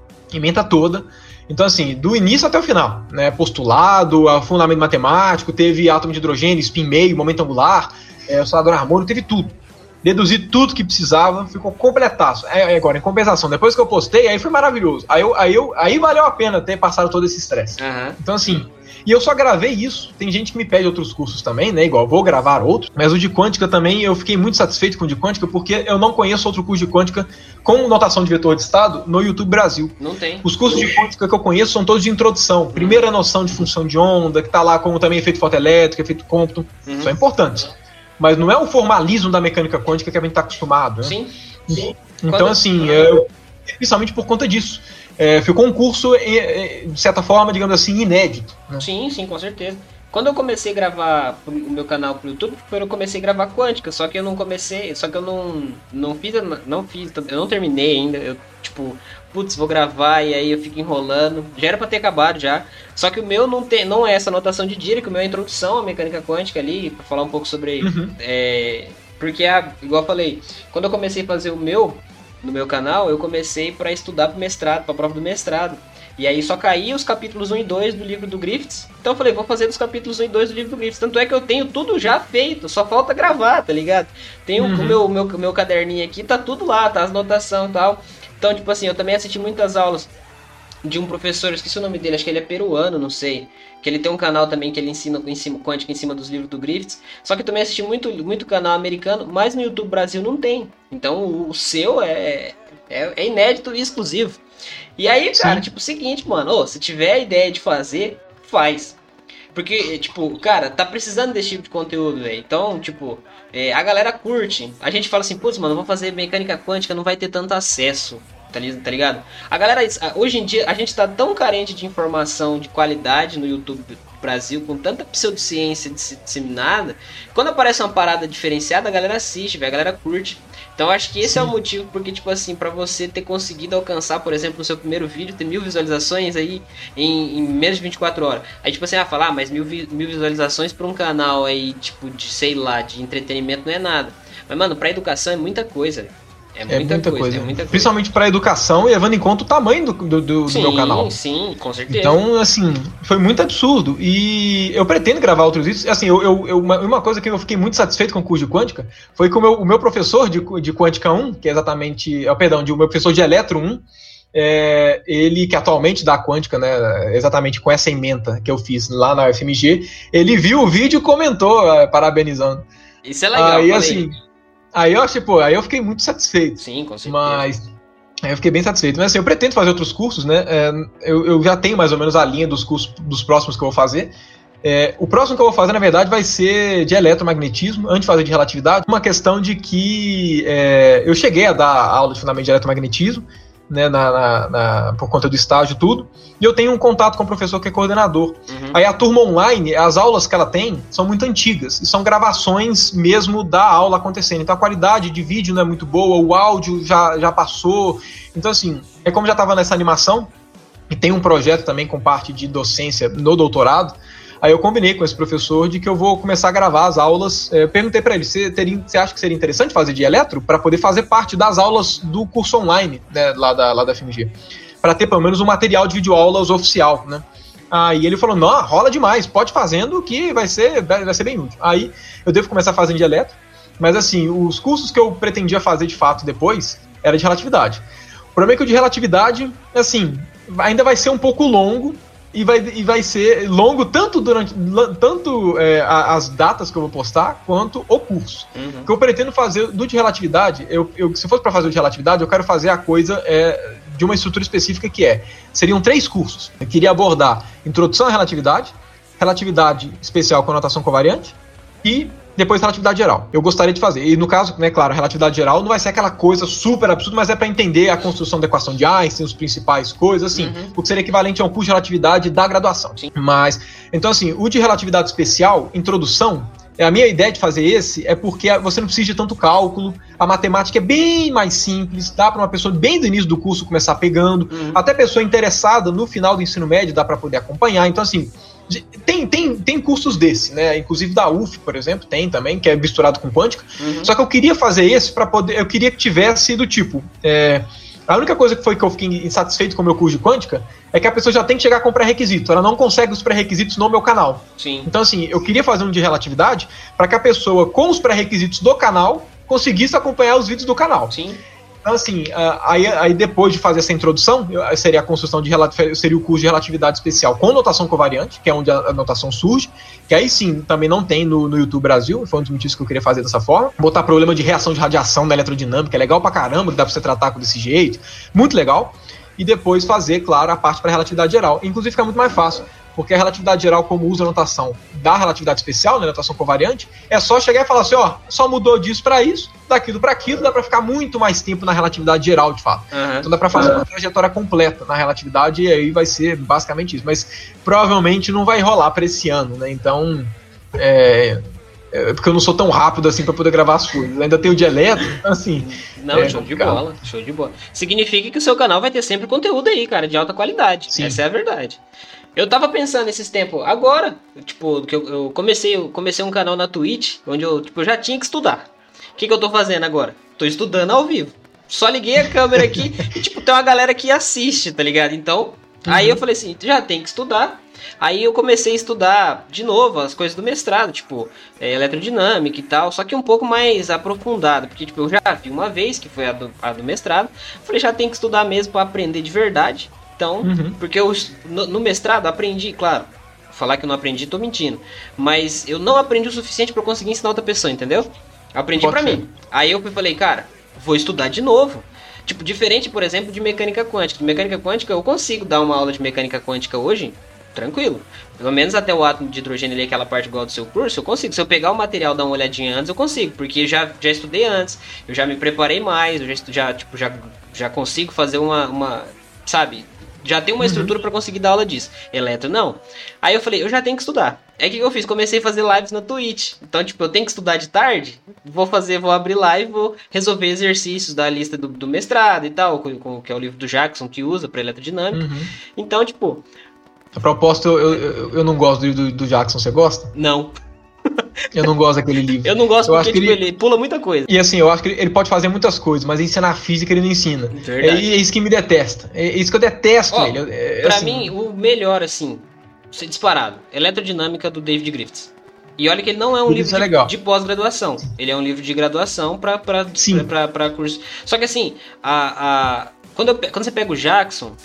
Então, assim, do início até o final, né? Postulado, fundamento matemático, teve átomo de hidrogênio, spin meio, momento angular, oscilador harmônico, teve tudo. Deduzi tudo que precisava, ficou completaço. Agora, em compensação, depois que eu postei, aí foi maravilhoso. Aí valeu a pena ter passado todo esse estresse. Então, assim, e eu só gravei isso. Tem gente que me pede outros cursos também, né? Igual, vou gravar outro. Mas o de quântica também, eu fiquei muito satisfeito com o de quântica, porque eu não conheço outro curso de quântica com notação de vetor de estado no YouTube Brasil. Não tem. Os cursos de quântica que eu conheço são todos de introdução. Primeira noção de função de onda, que tá lá como também efeito fotoelétrico, efeito cômputo. Isso é importante. Mas não é o formalismo da mecânica quântica que a gente tá acostumado, né? Sim. Então, assim, principalmente por conta disso. Ficou um curso, de certa forma, digamos assim, inédito. Né? Sim, com certeza. Quando eu comecei a gravar o meu canal pro YouTube, eu comecei a gravar quântica, só que eu não terminei ainda. Eu, tipo, putz, vou gravar e aí eu fico enrolando. Já era pra ter acabado já. Só que o meu não é essa notação de Dirac, o meu é a introdução à mecânica quântica ali, pra falar um pouco sobre... Porque, igual eu falei, quando eu comecei a fazer no meu canal, eu comecei para estudar pro mestrado, pra prova do mestrado. E aí só caía os capítulos 1 e 2 do livro do Griffiths. Então eu falei, vou fazer dos capítulos 1 e 2 do livro do Griffiths. Tanto é que eu tenho tudo já feito, só falta gravar, tá ligado? Tenho o meu caderninho aqui, tá tudo lá, tá as notações e tal. Então, tipo assim, eu também assisti muitas aulas de um professor, eu esqueci o nome dele, acho que ele é peruano, não sei. Que ele tem um canal também que ele ensina quântica em cima dos livros do Griffiths. Só que eu também assisti muito canal americano, mas no YouTube Brasil não tem. Então o seu é inédito e exclusivo. E aí, cara, tipo, o seguinte, mano, se tiver a ideia de fazer, faz. Porque, tipo, cara, tá precisando desse tipo de conteúdo, velho. Então, tipo, a galera curte. A gente fala assim, putz, mano, vou fazer mecânica quântica, não vai ter tanto acesso. Tá ligado? A galera, hoje em dia, a gente tá tão carente de informação de qualidade no YouTube Brasil, com tanta pseudociência disseminada, quando aparece uma parada diferenciada, a galera assiste, velho, a galera curte. Então acho que esse é o motivo, porque, tipo assim, pra você ter conseguido alcançar, por exemplo, no seu primeiro vídeo, ter 1000 visualizações aí em menos de 24 horas. Aí, tipo assim, falar, mas 1000 visualizações pra um canal aí, tipo, de, sei lá, de entretenimento não é nada. Mas, mano, pra educação é muita coisa. É muita coisa. Principalmente para educação e levando em conta o tamanho do meu canal. Sim, com certeza. Então, assim, foi muito absurdo. E eu pretendo gravar outros vídeos. Assim, uma coisa que eu fiquei muito satisfeito com o curso de Quântica foi que o meu professor de Quântica 1, que é exatamente... o meu professor de Eletro 1, ele que atualmente dá Quântica, né, exatamente com essa ementa que eu fiz lá na UFMG, ele viu o vídeo e comentou, parabenizando. Isso é legal, aí, assim... Aí eu achei, aí eu fiquei muito satisfeito. Sim, com certeza. Mas eu fiquei bem satisfeito. Mas assim, eu pretendo fazer outros cursos, né? Eu já tenho mais ou menos a linha dos cursos dos próximos que eu vou fazer. O próximo que eu vou fazer, na verdade, vai ser de eletromagnetismo, antes de fazer de relatividade. Uma questão de que eu cheguei a dar aula de fundamento de eletromagnetismo, né, por conta do estágio e tudo, e eu tenho um contato com o professor que é coordenador. Aí a turma online, as aulas que ela tem são muito antigas, e são gravações mesmo da aula acontecendo, então a qualidade de vídeo não é muito boa, o áudio já passou, então assim, como já estava nessa animação, e tem um projeto também com parte de docência no doutorado, aí eu combinei com esse professor de que eu vou começar a gravar as aulas. Perguntei para ele, você acha que seria interessante fazer de eletro para poder fazer parte das aulas do curso online, né, lá da FMG, para ter pelo menos um material de videoaulas oficial, né? Aí ele falou, não, rola demais, pode fazendo que vai ser bem útil. Aí eu devo começar fazendo de eletro, mas assim, os cursos que eu pretendia fazer de fato depois era de relatividade. O problema é que o de relatividade, assim, ainda vai ser um pouco longo, e vai ser longo tanto as datas que eu vou postar, quanto o curso. O que eu pretendo fazer do de relatividade, se fosse para fazer o de relatividade, eu quero fazer a coisa de uma estrutura específica seriam 3 cursos. Eu queria abordar introdução à relatividade, relatividade especial com notação covariante e depois relatividade geral. Eu gostaria de fazer. E no caso, né, claro, a relatividade geral não vai ser aquela coisa super absurda, mas é para entender a construção da equação de Einstein, os principais coisas, assim, o que seria equivalente a um curso de relatividade da graduação. Sim. Mas, então assim, o de relatividade especial, introdução, a minha ideia de fazer esse é porque você não precisa de tanto cálculo, a matemática é bem mais simples, dá para uma pessoa bem do início do curso começar pegando, até pessoa interessada no final do ensino médio dá para poder acompanhar. Então assim, tem cursos desse, né? Inclusive da UF, por exemplo, tem também, que é misturado com quântica. Só que eu queria fazer esse para poder. Eu queria que tivesse do tipo. A única coisa que eu fiquei insatisfeito com o meu curso de quântica é que a pessoa já tem que chegar com pré-requisito. Ela não consegue os pré-requisitos no meu canal. Sim. Então, assim, eu queria fazer um de relatividade para que a pessoa, com os pré-requisitos do canal, conseguisse acompanhar os vídeos do canal. Sim. Então, assim, aí depois de fazer essa introdução, seria a construção seria o curso de relatividade especial com notação covariante, que é onde a notação surge, que aí sim, também não tem no YouTube Brasil, foi um dos motivos que eu queria fazer dessa forma. Botar problema de reação de radiação da eletrodinâmica, é legal pra caramba, que dá pra você tratar desse jeito, muito legal. E depois fazer, claro, a parte para relatividade geral. Inclusive fica muito mais fácil, porque a relatividade geral, como usa a notação da relatividade especial, né, notação covariante, é só chegar e falar assim, só mudou disso para isso, daquilo para aquilo, dá para ficar muito mais tempo na relatividade geral, de fato. Então dá para fazer uma trajetória completa na relatividade, e aí vai ser basicamente isso. Mas provavelmente não vai rolar para esse ano, né? Então, porque eu não sou tão rápido assim para poder gravar as coisas. Ainda tenho de eletro, assim... Não, show de bola, show de bola. Significa que o seu canal vai ter sempre conteúdo aí, cara, de alta qualidade. Sim. Essa é a verdade. Eu tava pensando esses tempos, agora, tipo, que eu comecei um canal na Twitch, onde eu já tinha que estudar. O que eu tô fazendo agora? Tô estudando ao vivo. Só liguei a câmera aqui e, tem uma galera que assiste, tá ligado? Então, aí eu falei assim, já tem que estudar. Aí eu comecei a estudar de novo as coisas do mestrado, eletrodinâmica e tal, só que um pouco mais aprofundado, porque eu já vi uma vez, que foi a do mestrado, falei, já tem que estudar mesmo pra aprender de verdade. Então, porque eu no mestrado aprendi, claro, falar que eu não aprendi, tô mentindo, mas eu não aprendi o suficiente pra eu conseguir ensinar outra pessoa, entendeu? Aprendi pra mim. Aí eu falei, cara, vou estudar de novo. Diferente, por exemplo, de mecânica quântica. De mecânica quântica eu consigo dar uma aula de mecânica quântica hoje, tranquilo. Pelo menos até o átomo de hidrogênio ali, aquela parte igual do seu curso, eu consigo. Se eu pegar o material e dar uma olhadinha antes, eu consigo. Porque eu já estudei antes, eu já me preparei mais, eu já consigo fazer uma sabe, Já tem uma estrutura pra conseguir dar aula disso. Eletro, não. Aí eu falei, eu já tenho que estudar. Aí o que eu fiz? Comecei a fazer lives na Twitch. Então, tipo, eu tenho que estudar de tarde, vou abrir live, vou resolver exercícios da lista do mestrado e tal, que é o livro do Jackson que usa pra eletrodinâmica. Então, tipo... A propósito, eu não gosto do livro do Jackson, você gosta? Não. Eu não gosto daquele livro. Eu não gosto porque tipo, ele pula muita coisa. E assim, eu acho que ele pode fazer muitas coisas, mas ensinar física ele não ensina. Verdade. É isso que me detesta. É isso que eu detesto ele. Pra assim, mim, o melhor, assim, disparado, Eletrodinâmica do David Griffiths. E olha que ele não é um livro de pós-graduação. Ele é um livro de graduação pra curso. Só que assim, quando você pega o Jackson...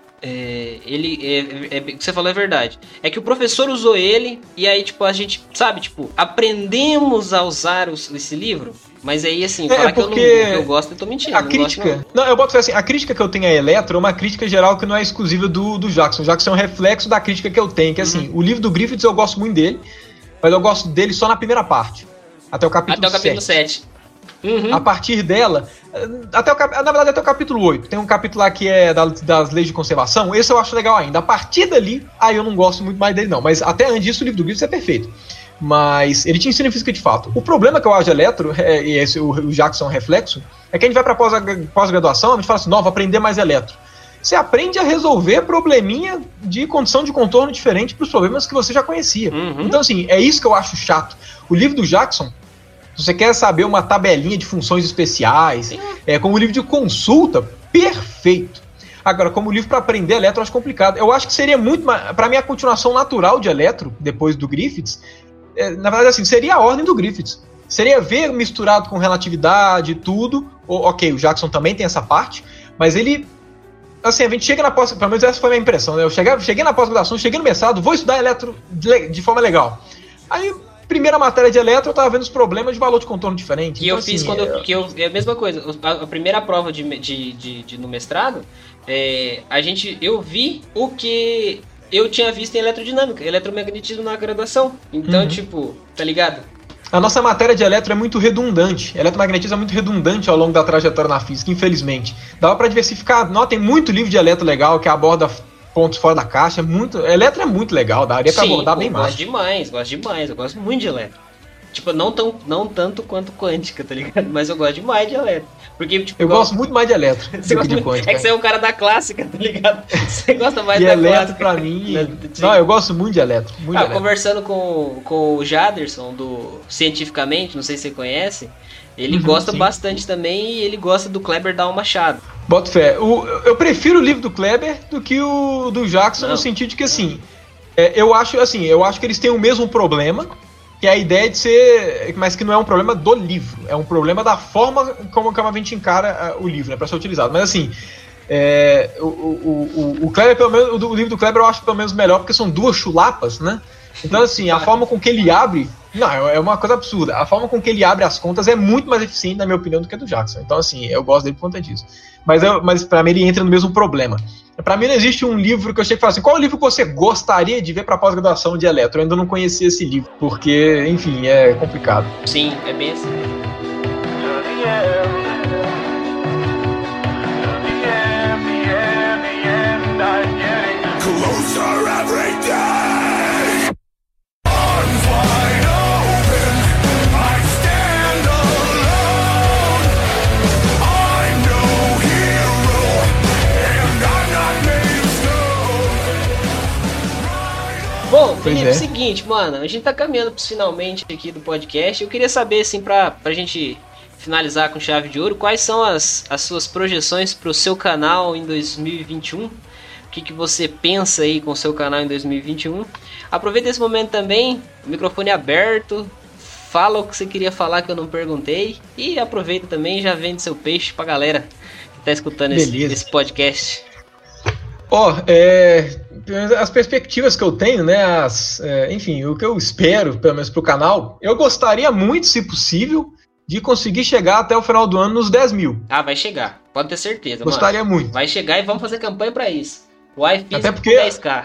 o que você falou é verdade. É que o professor usou ele e aí, tipo, a gente, sabe, tipo, aprendemos a usar esse livro. Mas aí, assim, falar que eu gosto, eu tô mentindo. A crítica... Não, eu boto assim, a crítica que eu tenho a Eletro é uma crítica geral que não é exclusiva do Jackson. O Jackson é um reflexo da crítica que eu tenho. Que assim, o livro do Griffiths eu gosto muito dele, mas eu gosto dele só na primeira parte. Até o capítulo 7. A partir dela, na verdade até o capítulo 8, tem um capítulo lá que é das leis de conservação, esse eu acho legal ainda. A partir dali, aí eu não gosto muito mais dele não, mas até antes disso o livro do Griffiths é perfeito. Mas ele te ensina em física de fato. O problema que eu acho de Eletro, e esse o Jackson é um reflexo, é que a gente vai pra pós-graduação, a gente fala assim, não, vou aprender mais Eletro. Você aprende a resolver probleminha de condição de contorno diferente para os problemas que você já conhecia. Então assim, é isso que eu acho chato. O livro do Jackson, se você quer saber uma tabelinha de funções especiais, como livro de consulta, perfeito. Agora, como livro para aprender Eletro, eu acho complicado. Eu acho que seria muito, para mim, a continuação natural de Eletro, depois do Griffiths, na verdade, assim, seria a ordem do Griffiths. Seria ver misturado com relatividade e tudo. Ok, o Jackson também tem essa parte, mas ele... Assim, a gente chega na pós... Pelo menos essa foi a minha impressão, né? Eu cheguei na pós-graduação, cheguei no mestrado, vou estudar Eletro de forma legal. Aí... Primeira matéria de Eletro, eu tava vendo os problemas de valor de contorno diferente. Que então, eu fiz assim, é a mesma coisa. A primeira prova no mestrado, eu vi o que eu tinha visto em eletrodinâmica, eletromagnetismo na graduação. Então, tipo, tá ligado? A nossa matéria de eletro é muito redundante. Eletromagnetismo é muito redundante ao longo da trajetória na física, infelizmente. Dava pra diversificar. Não, tem muito livro de eletro legal que aborda pontos fora da caixa, Eletro é muito legal, daria pra abordar bem mais. Gosto demais, eu gosto muito de Eletro. Tipo, não tanto quanto quântica, tá ligado? Mas eu gosto demais de Eletro. Porque, tipo, eu gosto muito mais de Eletro do que de quântica. É que você é um cara da clássica, tá ligado? Você gosta mais da Eletro clássica. Pra mim... Não, eu gosto muito de Eletro. Conversando com o Jaderson, do Cientificamente, não sei se você conhece, ele gosta bastante também e ele gosta do Kleber Dalmo Machado. Boto fé. Eu prefiro o livro do Kleber do que o do Jackson, no sentido de que, assim, eu acho que eles têm o mesmo problema, que é a ideia de ser... Mas que não é um problema do livro, é um problema da forma como a gente encara o livro, né, para ser utilizado. Mas, assim, o Kleber, pelo menos, o livro do Kleber eu acho pelo menos melhor, porque são duas chulapas, né? Então, assim, a forma com que ele abre... Não, é uma coisa absurda. A forma com que ele abre as contas é muito mais eficiente, na minha opinião, do que a do Jackson. Então, assim, eu gosto dele por conta disso. Mas pra mim ele entra no mesmo problema. Pra mim não existe um livro que eu chego e falo assim, qual é o livro que você gostaria de ver pra pós-graduação de Eletro? Eu ainda não conhecia esse livro, porque, enfim, é complicado. Sim, é bem assim. Bom, Felipe, é o seguinte, mano, a gente tá caminhando pros finalmente aqui do podcast. Eu queria saber, assim, pra gente finalizar com chave de ouro, quais são as suas projeções pro seu canal em 2021? O que você pensa aí com o seu canal em 2021? Aproveita esse momento também, o microfone aberto, fala o que você queria falar que eu não perguntei e aproveita também e já vende seu peixe pra galera que tá escutando esse podcast. As perspectivas que eu tenho, né, enfim, o que eu espero, pelo menos pro canal, eu gostaria muito, se possível, de conseguir chegar até o final do ano nos 10 mil. Ah, vai chegar, pode ter certeza. Gostaria muito. Vai chegar e vamos fazer campanha pra isso. Wi-Fi até porque 10k.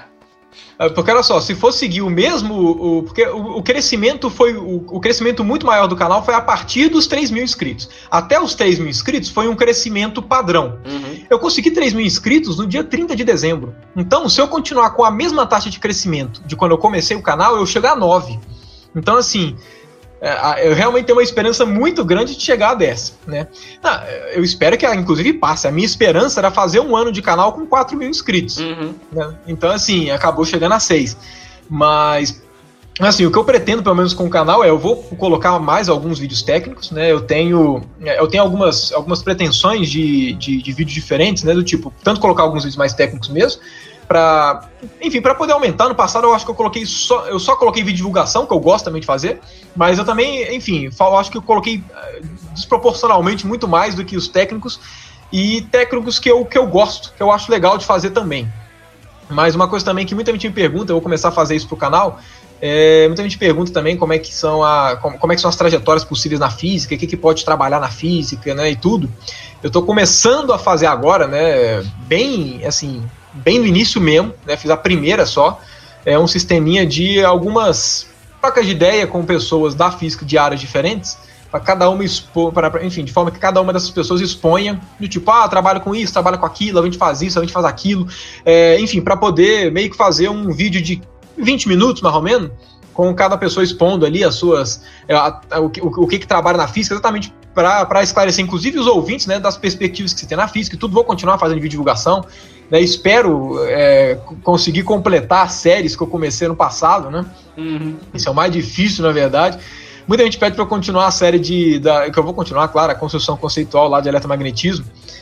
Porque olha só, se for seguir o mesmo. Porque o crescimento foi. O crescimento muito maior do canal foi a partir dos 3 mil inscritos. Até os 3 mil inscritos foi um crescimento padrão. Uhum. Eu consegui 3 mil inscritos no dia 30 de dezembro. Então, se eu continuar com a mesma taxa de crescimento de quando eu comecei o canal, eu chego a 9. Então, assim. Eu realmente tenho uma esperança muito grande de chegar a 10, né? Eu espero que ela, inclusive, passe. A minha esperança era fazer um ano de canal com 4 mil inscritos. Uhum. Né? Então, assim, acabou chegando a 6. Mas, assim, o que eu pretendo, pelo menos com o canal, eu vou colocar mais alguns vídeos técnicos, né? Eu tenho algumas pretensões de vídeos diferentes, né? Do tipo, tanto colocar alguns vídeos mais técnicos mesmo, para poder aumentar. No passado eu acho que eu só coloquei vídeo de divulgação, que eu gosto também de fazer, mas eu também, enfim, eu acho que eu coloquei desproporcionalmente muito mais do que os técnicos, e técnicos que eu gosto, que eu acho legal de fazer também. Mas uma coisa também que muita gente me pergunta, eu vou começar a fazer isso pro canal, muita gente pergunta também como é que são as trajetórias possíveis na física, o que pode trabalhar na física, né, e tudo. Eu tô começando a fazer agora, né, bem no início mesmo, né, fiz a primeira só, um sisteminha de algumas trocas de ideia com pessoas da física de áreas diferentes, para cada uma expor, enfim, de forma que cada uma dessas pessoas exponha, do tipo, trabalho com isso, trabalho com aquilo, a gente faz isso, a gente faz aquilo, enfim, para poder meio que fazer um vídeo de 20 minutos, mais ou menos, com cada pessoa expondo ali as suas, o que trabalha na física, exatamente para esclarecer, inclusive, os ouvintes, né, das perspectivas que se tem na física e tudo. Vou continuar fazendo vídeo de divulgação, né, espero conseguir completar as séries que eu comecei no passado, né? Uhum. Isso é o mais difícil, na verdade. Muita gente pede para eu continuar a série que eu vou continuar, claro, a construção conceitual lá de eletromagnetismo.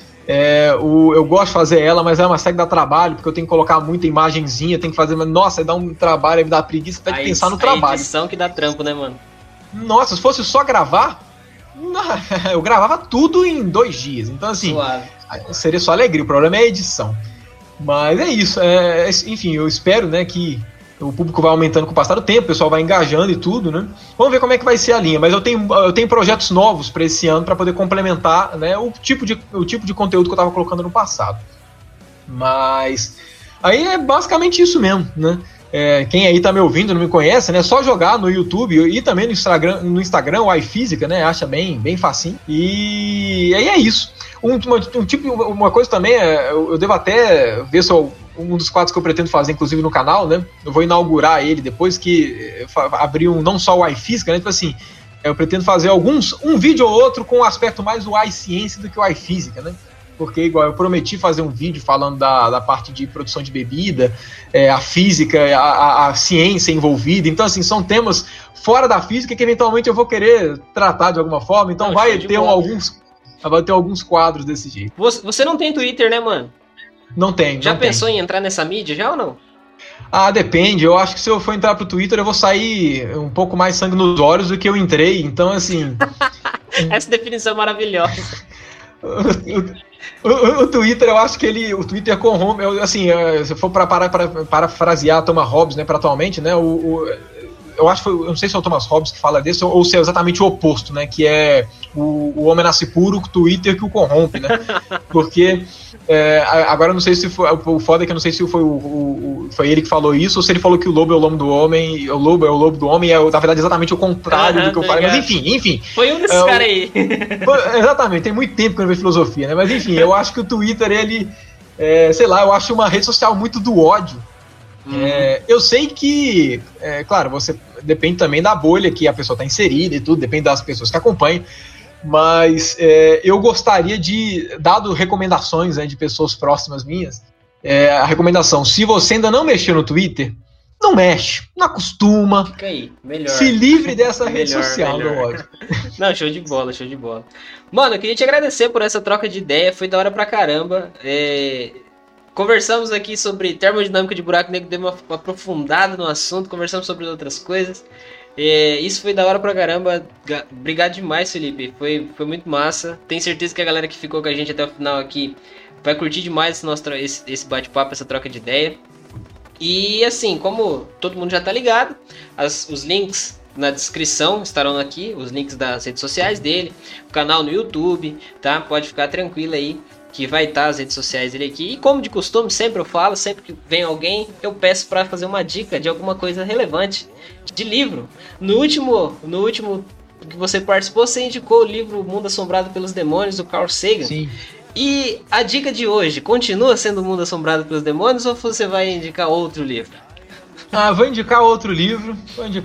Eu gosto de fazer ela, mas é uma série que dá trabalho, porque eu tenho que colocar muita imagenzinha, tenho que fazer, mas nossa, dá um trabalho, me dá preguiça até de pensar no trabalho. A edição que dá trampo, né, mano? Nossa, se fosse só gravar, eu gravava tudo em 2 dias, então assim, seria só alegria, o problema é a edição. Mas é isso, enfim, eu espero, né, que o público vai aumentando com o passar do tempo, o pessoal vai engajando e tudo, né? Vamos ver como é que vai ser a linha, mas eu tenho projetos novos para esse ano para poder complementar, né, o tipo de conteúdo que eu estava colocando no passado. Mas aí é basicamente isso mesmo, né? Quem aí tá me ouvindo, não me conhece, né? É só jogar no YouTube e também no Instagram, o iFísica, né? Acha bem facinho. E aí é isso. Uma coisa também, eu devo até ver se um dos quadros que eu pretendo fazer, inclusive no canal, né? Eu vou inaugurar ele depois que abrir não só o iFísica, né? Tipo assim, eu pretendo fazer um vídeo ou outro com um aspecto mais o iCiência do que o iFísica, né? Porque, igual, eu prometi fazer um vídeo falando da parte de produção de bebida, a física, a ciência envolvida. Então, assim, são temas fora da física que eventualmente eu vou querer tratar de alguma forma. Então vai ter alguns quadros desse jeito. Você não tem Twitter, né, mano? Não tenho. Já pensou em entrar nessa mídia já ou não? Depende. Eu acho que se eu for entrar pro Twitter, eu vou sair um pouco mais sangue nos olhos do que eu entrei. Então, assim... Essa definição é maravilhosa. O Twitter, eu acho que o Twitter corrompe, assim, se eu for para parafrasear Thomas Hobbes, né, para atualmente, né, eu acho que eu não sei se é o Thomas Hobbes que fala desse ou se é exatamente o oposto, né, que é o homem nasce puro, o Twitter que o corrompe, né, porque agora eu não sei se foi, o foda é que eu não sei se foi ele que falou isso ou se ele falou que o lobo é o lobo do homem, o lobo é o lobo do homem, na verdade exatamente o contrário do que eu falei, mas enfim. Foi um desses caras aí. Exatamente, tem muito tempo que eu não vejo filosofia, né, mas enfim, eu acho que o Twitter, ele, sei lá, eu acho uma rede social muito do ódio. Eu sei que, claro, você depende também da bolha que a pessoa está inserida e tudo, depende das pessoas que acompanham, mas eu gostaria de, dado recomendações, né, de pessoas próximas minhas, a recomendação, se você ainda não mexeu no Twitter, não mexe, não acostuma, fica aí, melhor. Se livre dessa rede social, meu ódio. Não, show de bola. Mano, eu queria te agradecer por essa troca de ideia, foi da hora pra caramba. Conversamos aqui sobre termodinâmica de buraco negro, deu uma aprofundada no assunto, conversamos sobre outras coisas. Isso foi da hora pra caramba. Obrigado demais, Felipe. Foi muito massa. Tenho certeza que a galera que ficou com a gente até o final aqui vai curtir demais esse bate-papo, essa troca de ideia. E assim, como todo mundo já tá ligado, os links na descrição estarão aqui, os links das redes sociais dele, o canal no YouTube, tá? Pode ficar tranquilo aí que vai estar as redes sociais dele aqui. E como de costume, sempre eu falo, sempre que vem alguém, eu peço para fazer uma dica de alguma coisa relevante de livro. No último que você participou, você indicou o livro O Mundo Assombrado pelos Demônios, do Carl Sagan. Sim. E a dica de hoje, continua sendo O Mundo Assombrado pelos Demônios ou você vai indicar outro livro? Vou indicar outro livro,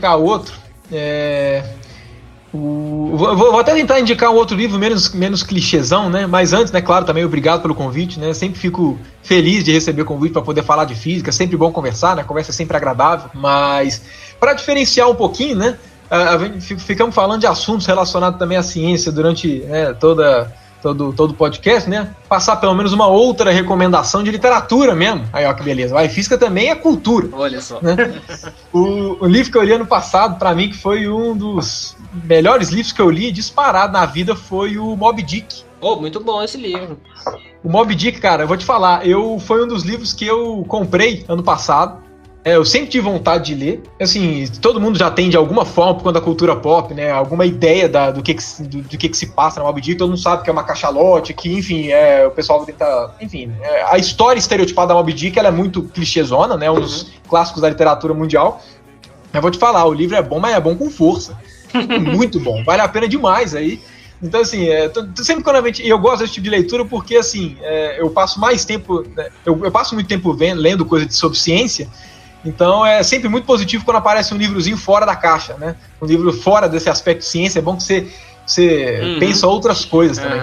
Vou até tentar indicar um outro livro menos clichêzão, né? Mas antes, né, claro, também obrigado pelo convite, né? Sempre fico feliz de receber o convite para poder falar de física, sempre bom conversar, né? A conversa é sempre agradável, mas para diferenciar um pouquinho, né? Ficamos falando de assuntos relacionados também à ciência durante, né, todo o podcast, né? Passar pelo menos uma outra recomendação de literatura mesmo. Aí, ó, que beleza. Física também é cultura. Olha só. Né? O livro que eu li ano passado, pra mim, que foi um dos melhores livros que eu li disparado na vida, foi o Moby Dick. Oh, muito bom esse livro. O Moby Dick, cara, eu vou te falar, foi um dos livros que eu comprei ano passado. Eu sempre tive vontade de ler. Assim, todo mundo já tem de alguma forma, por conta da cultura pop, né? Alguma ideia do que se passa na Moby Dick. Todo mundo sabe que é uma cachalote, que, enfim, o pessoal tenta. Enfim, a história estereotipada da Moby Dick ela é muito clichêzona, né? Um dos clássicos da literatura mundial. Eu vou te falar, o livro é bom, mas é bom com força. Muito bom, vale a pena demais aí. Então, assim, sempre quando eu gosto desse tipo de leitura porque, assim, eu passo mais tempo. Eu passo muito tempo lendo coisas sobre ciência. Então é sempre muito positivo quando aparece um livrozinho fora da caixa, né? Um livro fora desse aspecto de ciência, é bom que você pensa outras coisas também.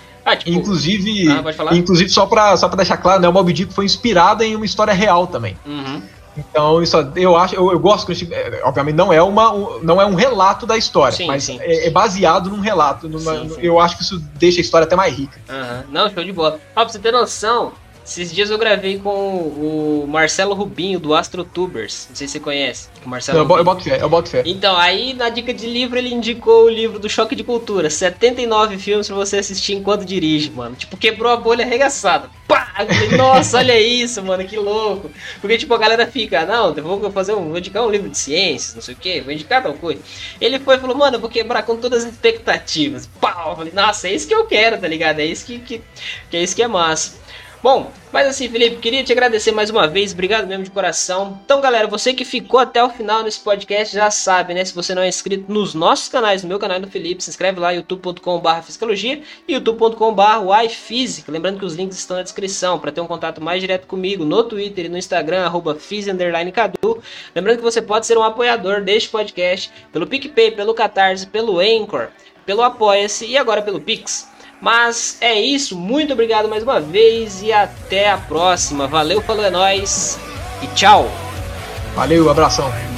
Inclusive, só pra deixar claro, né, o Moby Dick foi inspirado em uma história real também. Então, eu gosto que, obviamente, não é um relato da história, mas sim. É baseado num relato. Eu acho que isso deixa a história até mais rica. Não, show de bola. Pra você ter noção, esses dias eu gravei com o Marcelo Rubinho, do AstroTubers. Não sei se você conhece. O Marcelo eu boto fé. Então, aí na dica de livro ele indicou o livro do Choque de Cultura. 79 filmes pra você assistir enquanto dirige, mano. Tipo, quebrou a bolha arregaçada. Pá! Eu falei, nossa, olha isso, mano, que louco. Porque, tipo, a galera fica, não, vou indicar um livro de ciências, não sei o que, vou indicar tal coisa. Ele foi e falou, mano, eu vou quebrar com todas as expectativas. Pau! Eu falei, nossa, é isso que eu quero, tá ligado? É isso que é isso que é massa. Bom, mas assim, Felipe, queria te agradecer mais uma vez, obrigado mesmo de coração. Então, galera, você que ficou até o final nesse podcast já sabe, né? Se você não é inscrito nos nossos canais, no meu canal e do Felipe, se inscreve lá, youtube.com/fisicalogia e youtube.com/wifísica. Lembrando que os links estão na descrição para ter um contato mais direto comigo no Twitter e no Instagram, @fiz_cadu. Lembrando que você pode ser um apoiador deste podcast pelo PicPay, pelo Catarse, pelo Anchor, pelo Apoia-se e agora pelo Pix. Mas é isso, muito obrigado mais uma vez e até a próxima. Valeu, falou, é nóis e tchau. Valeu, abração.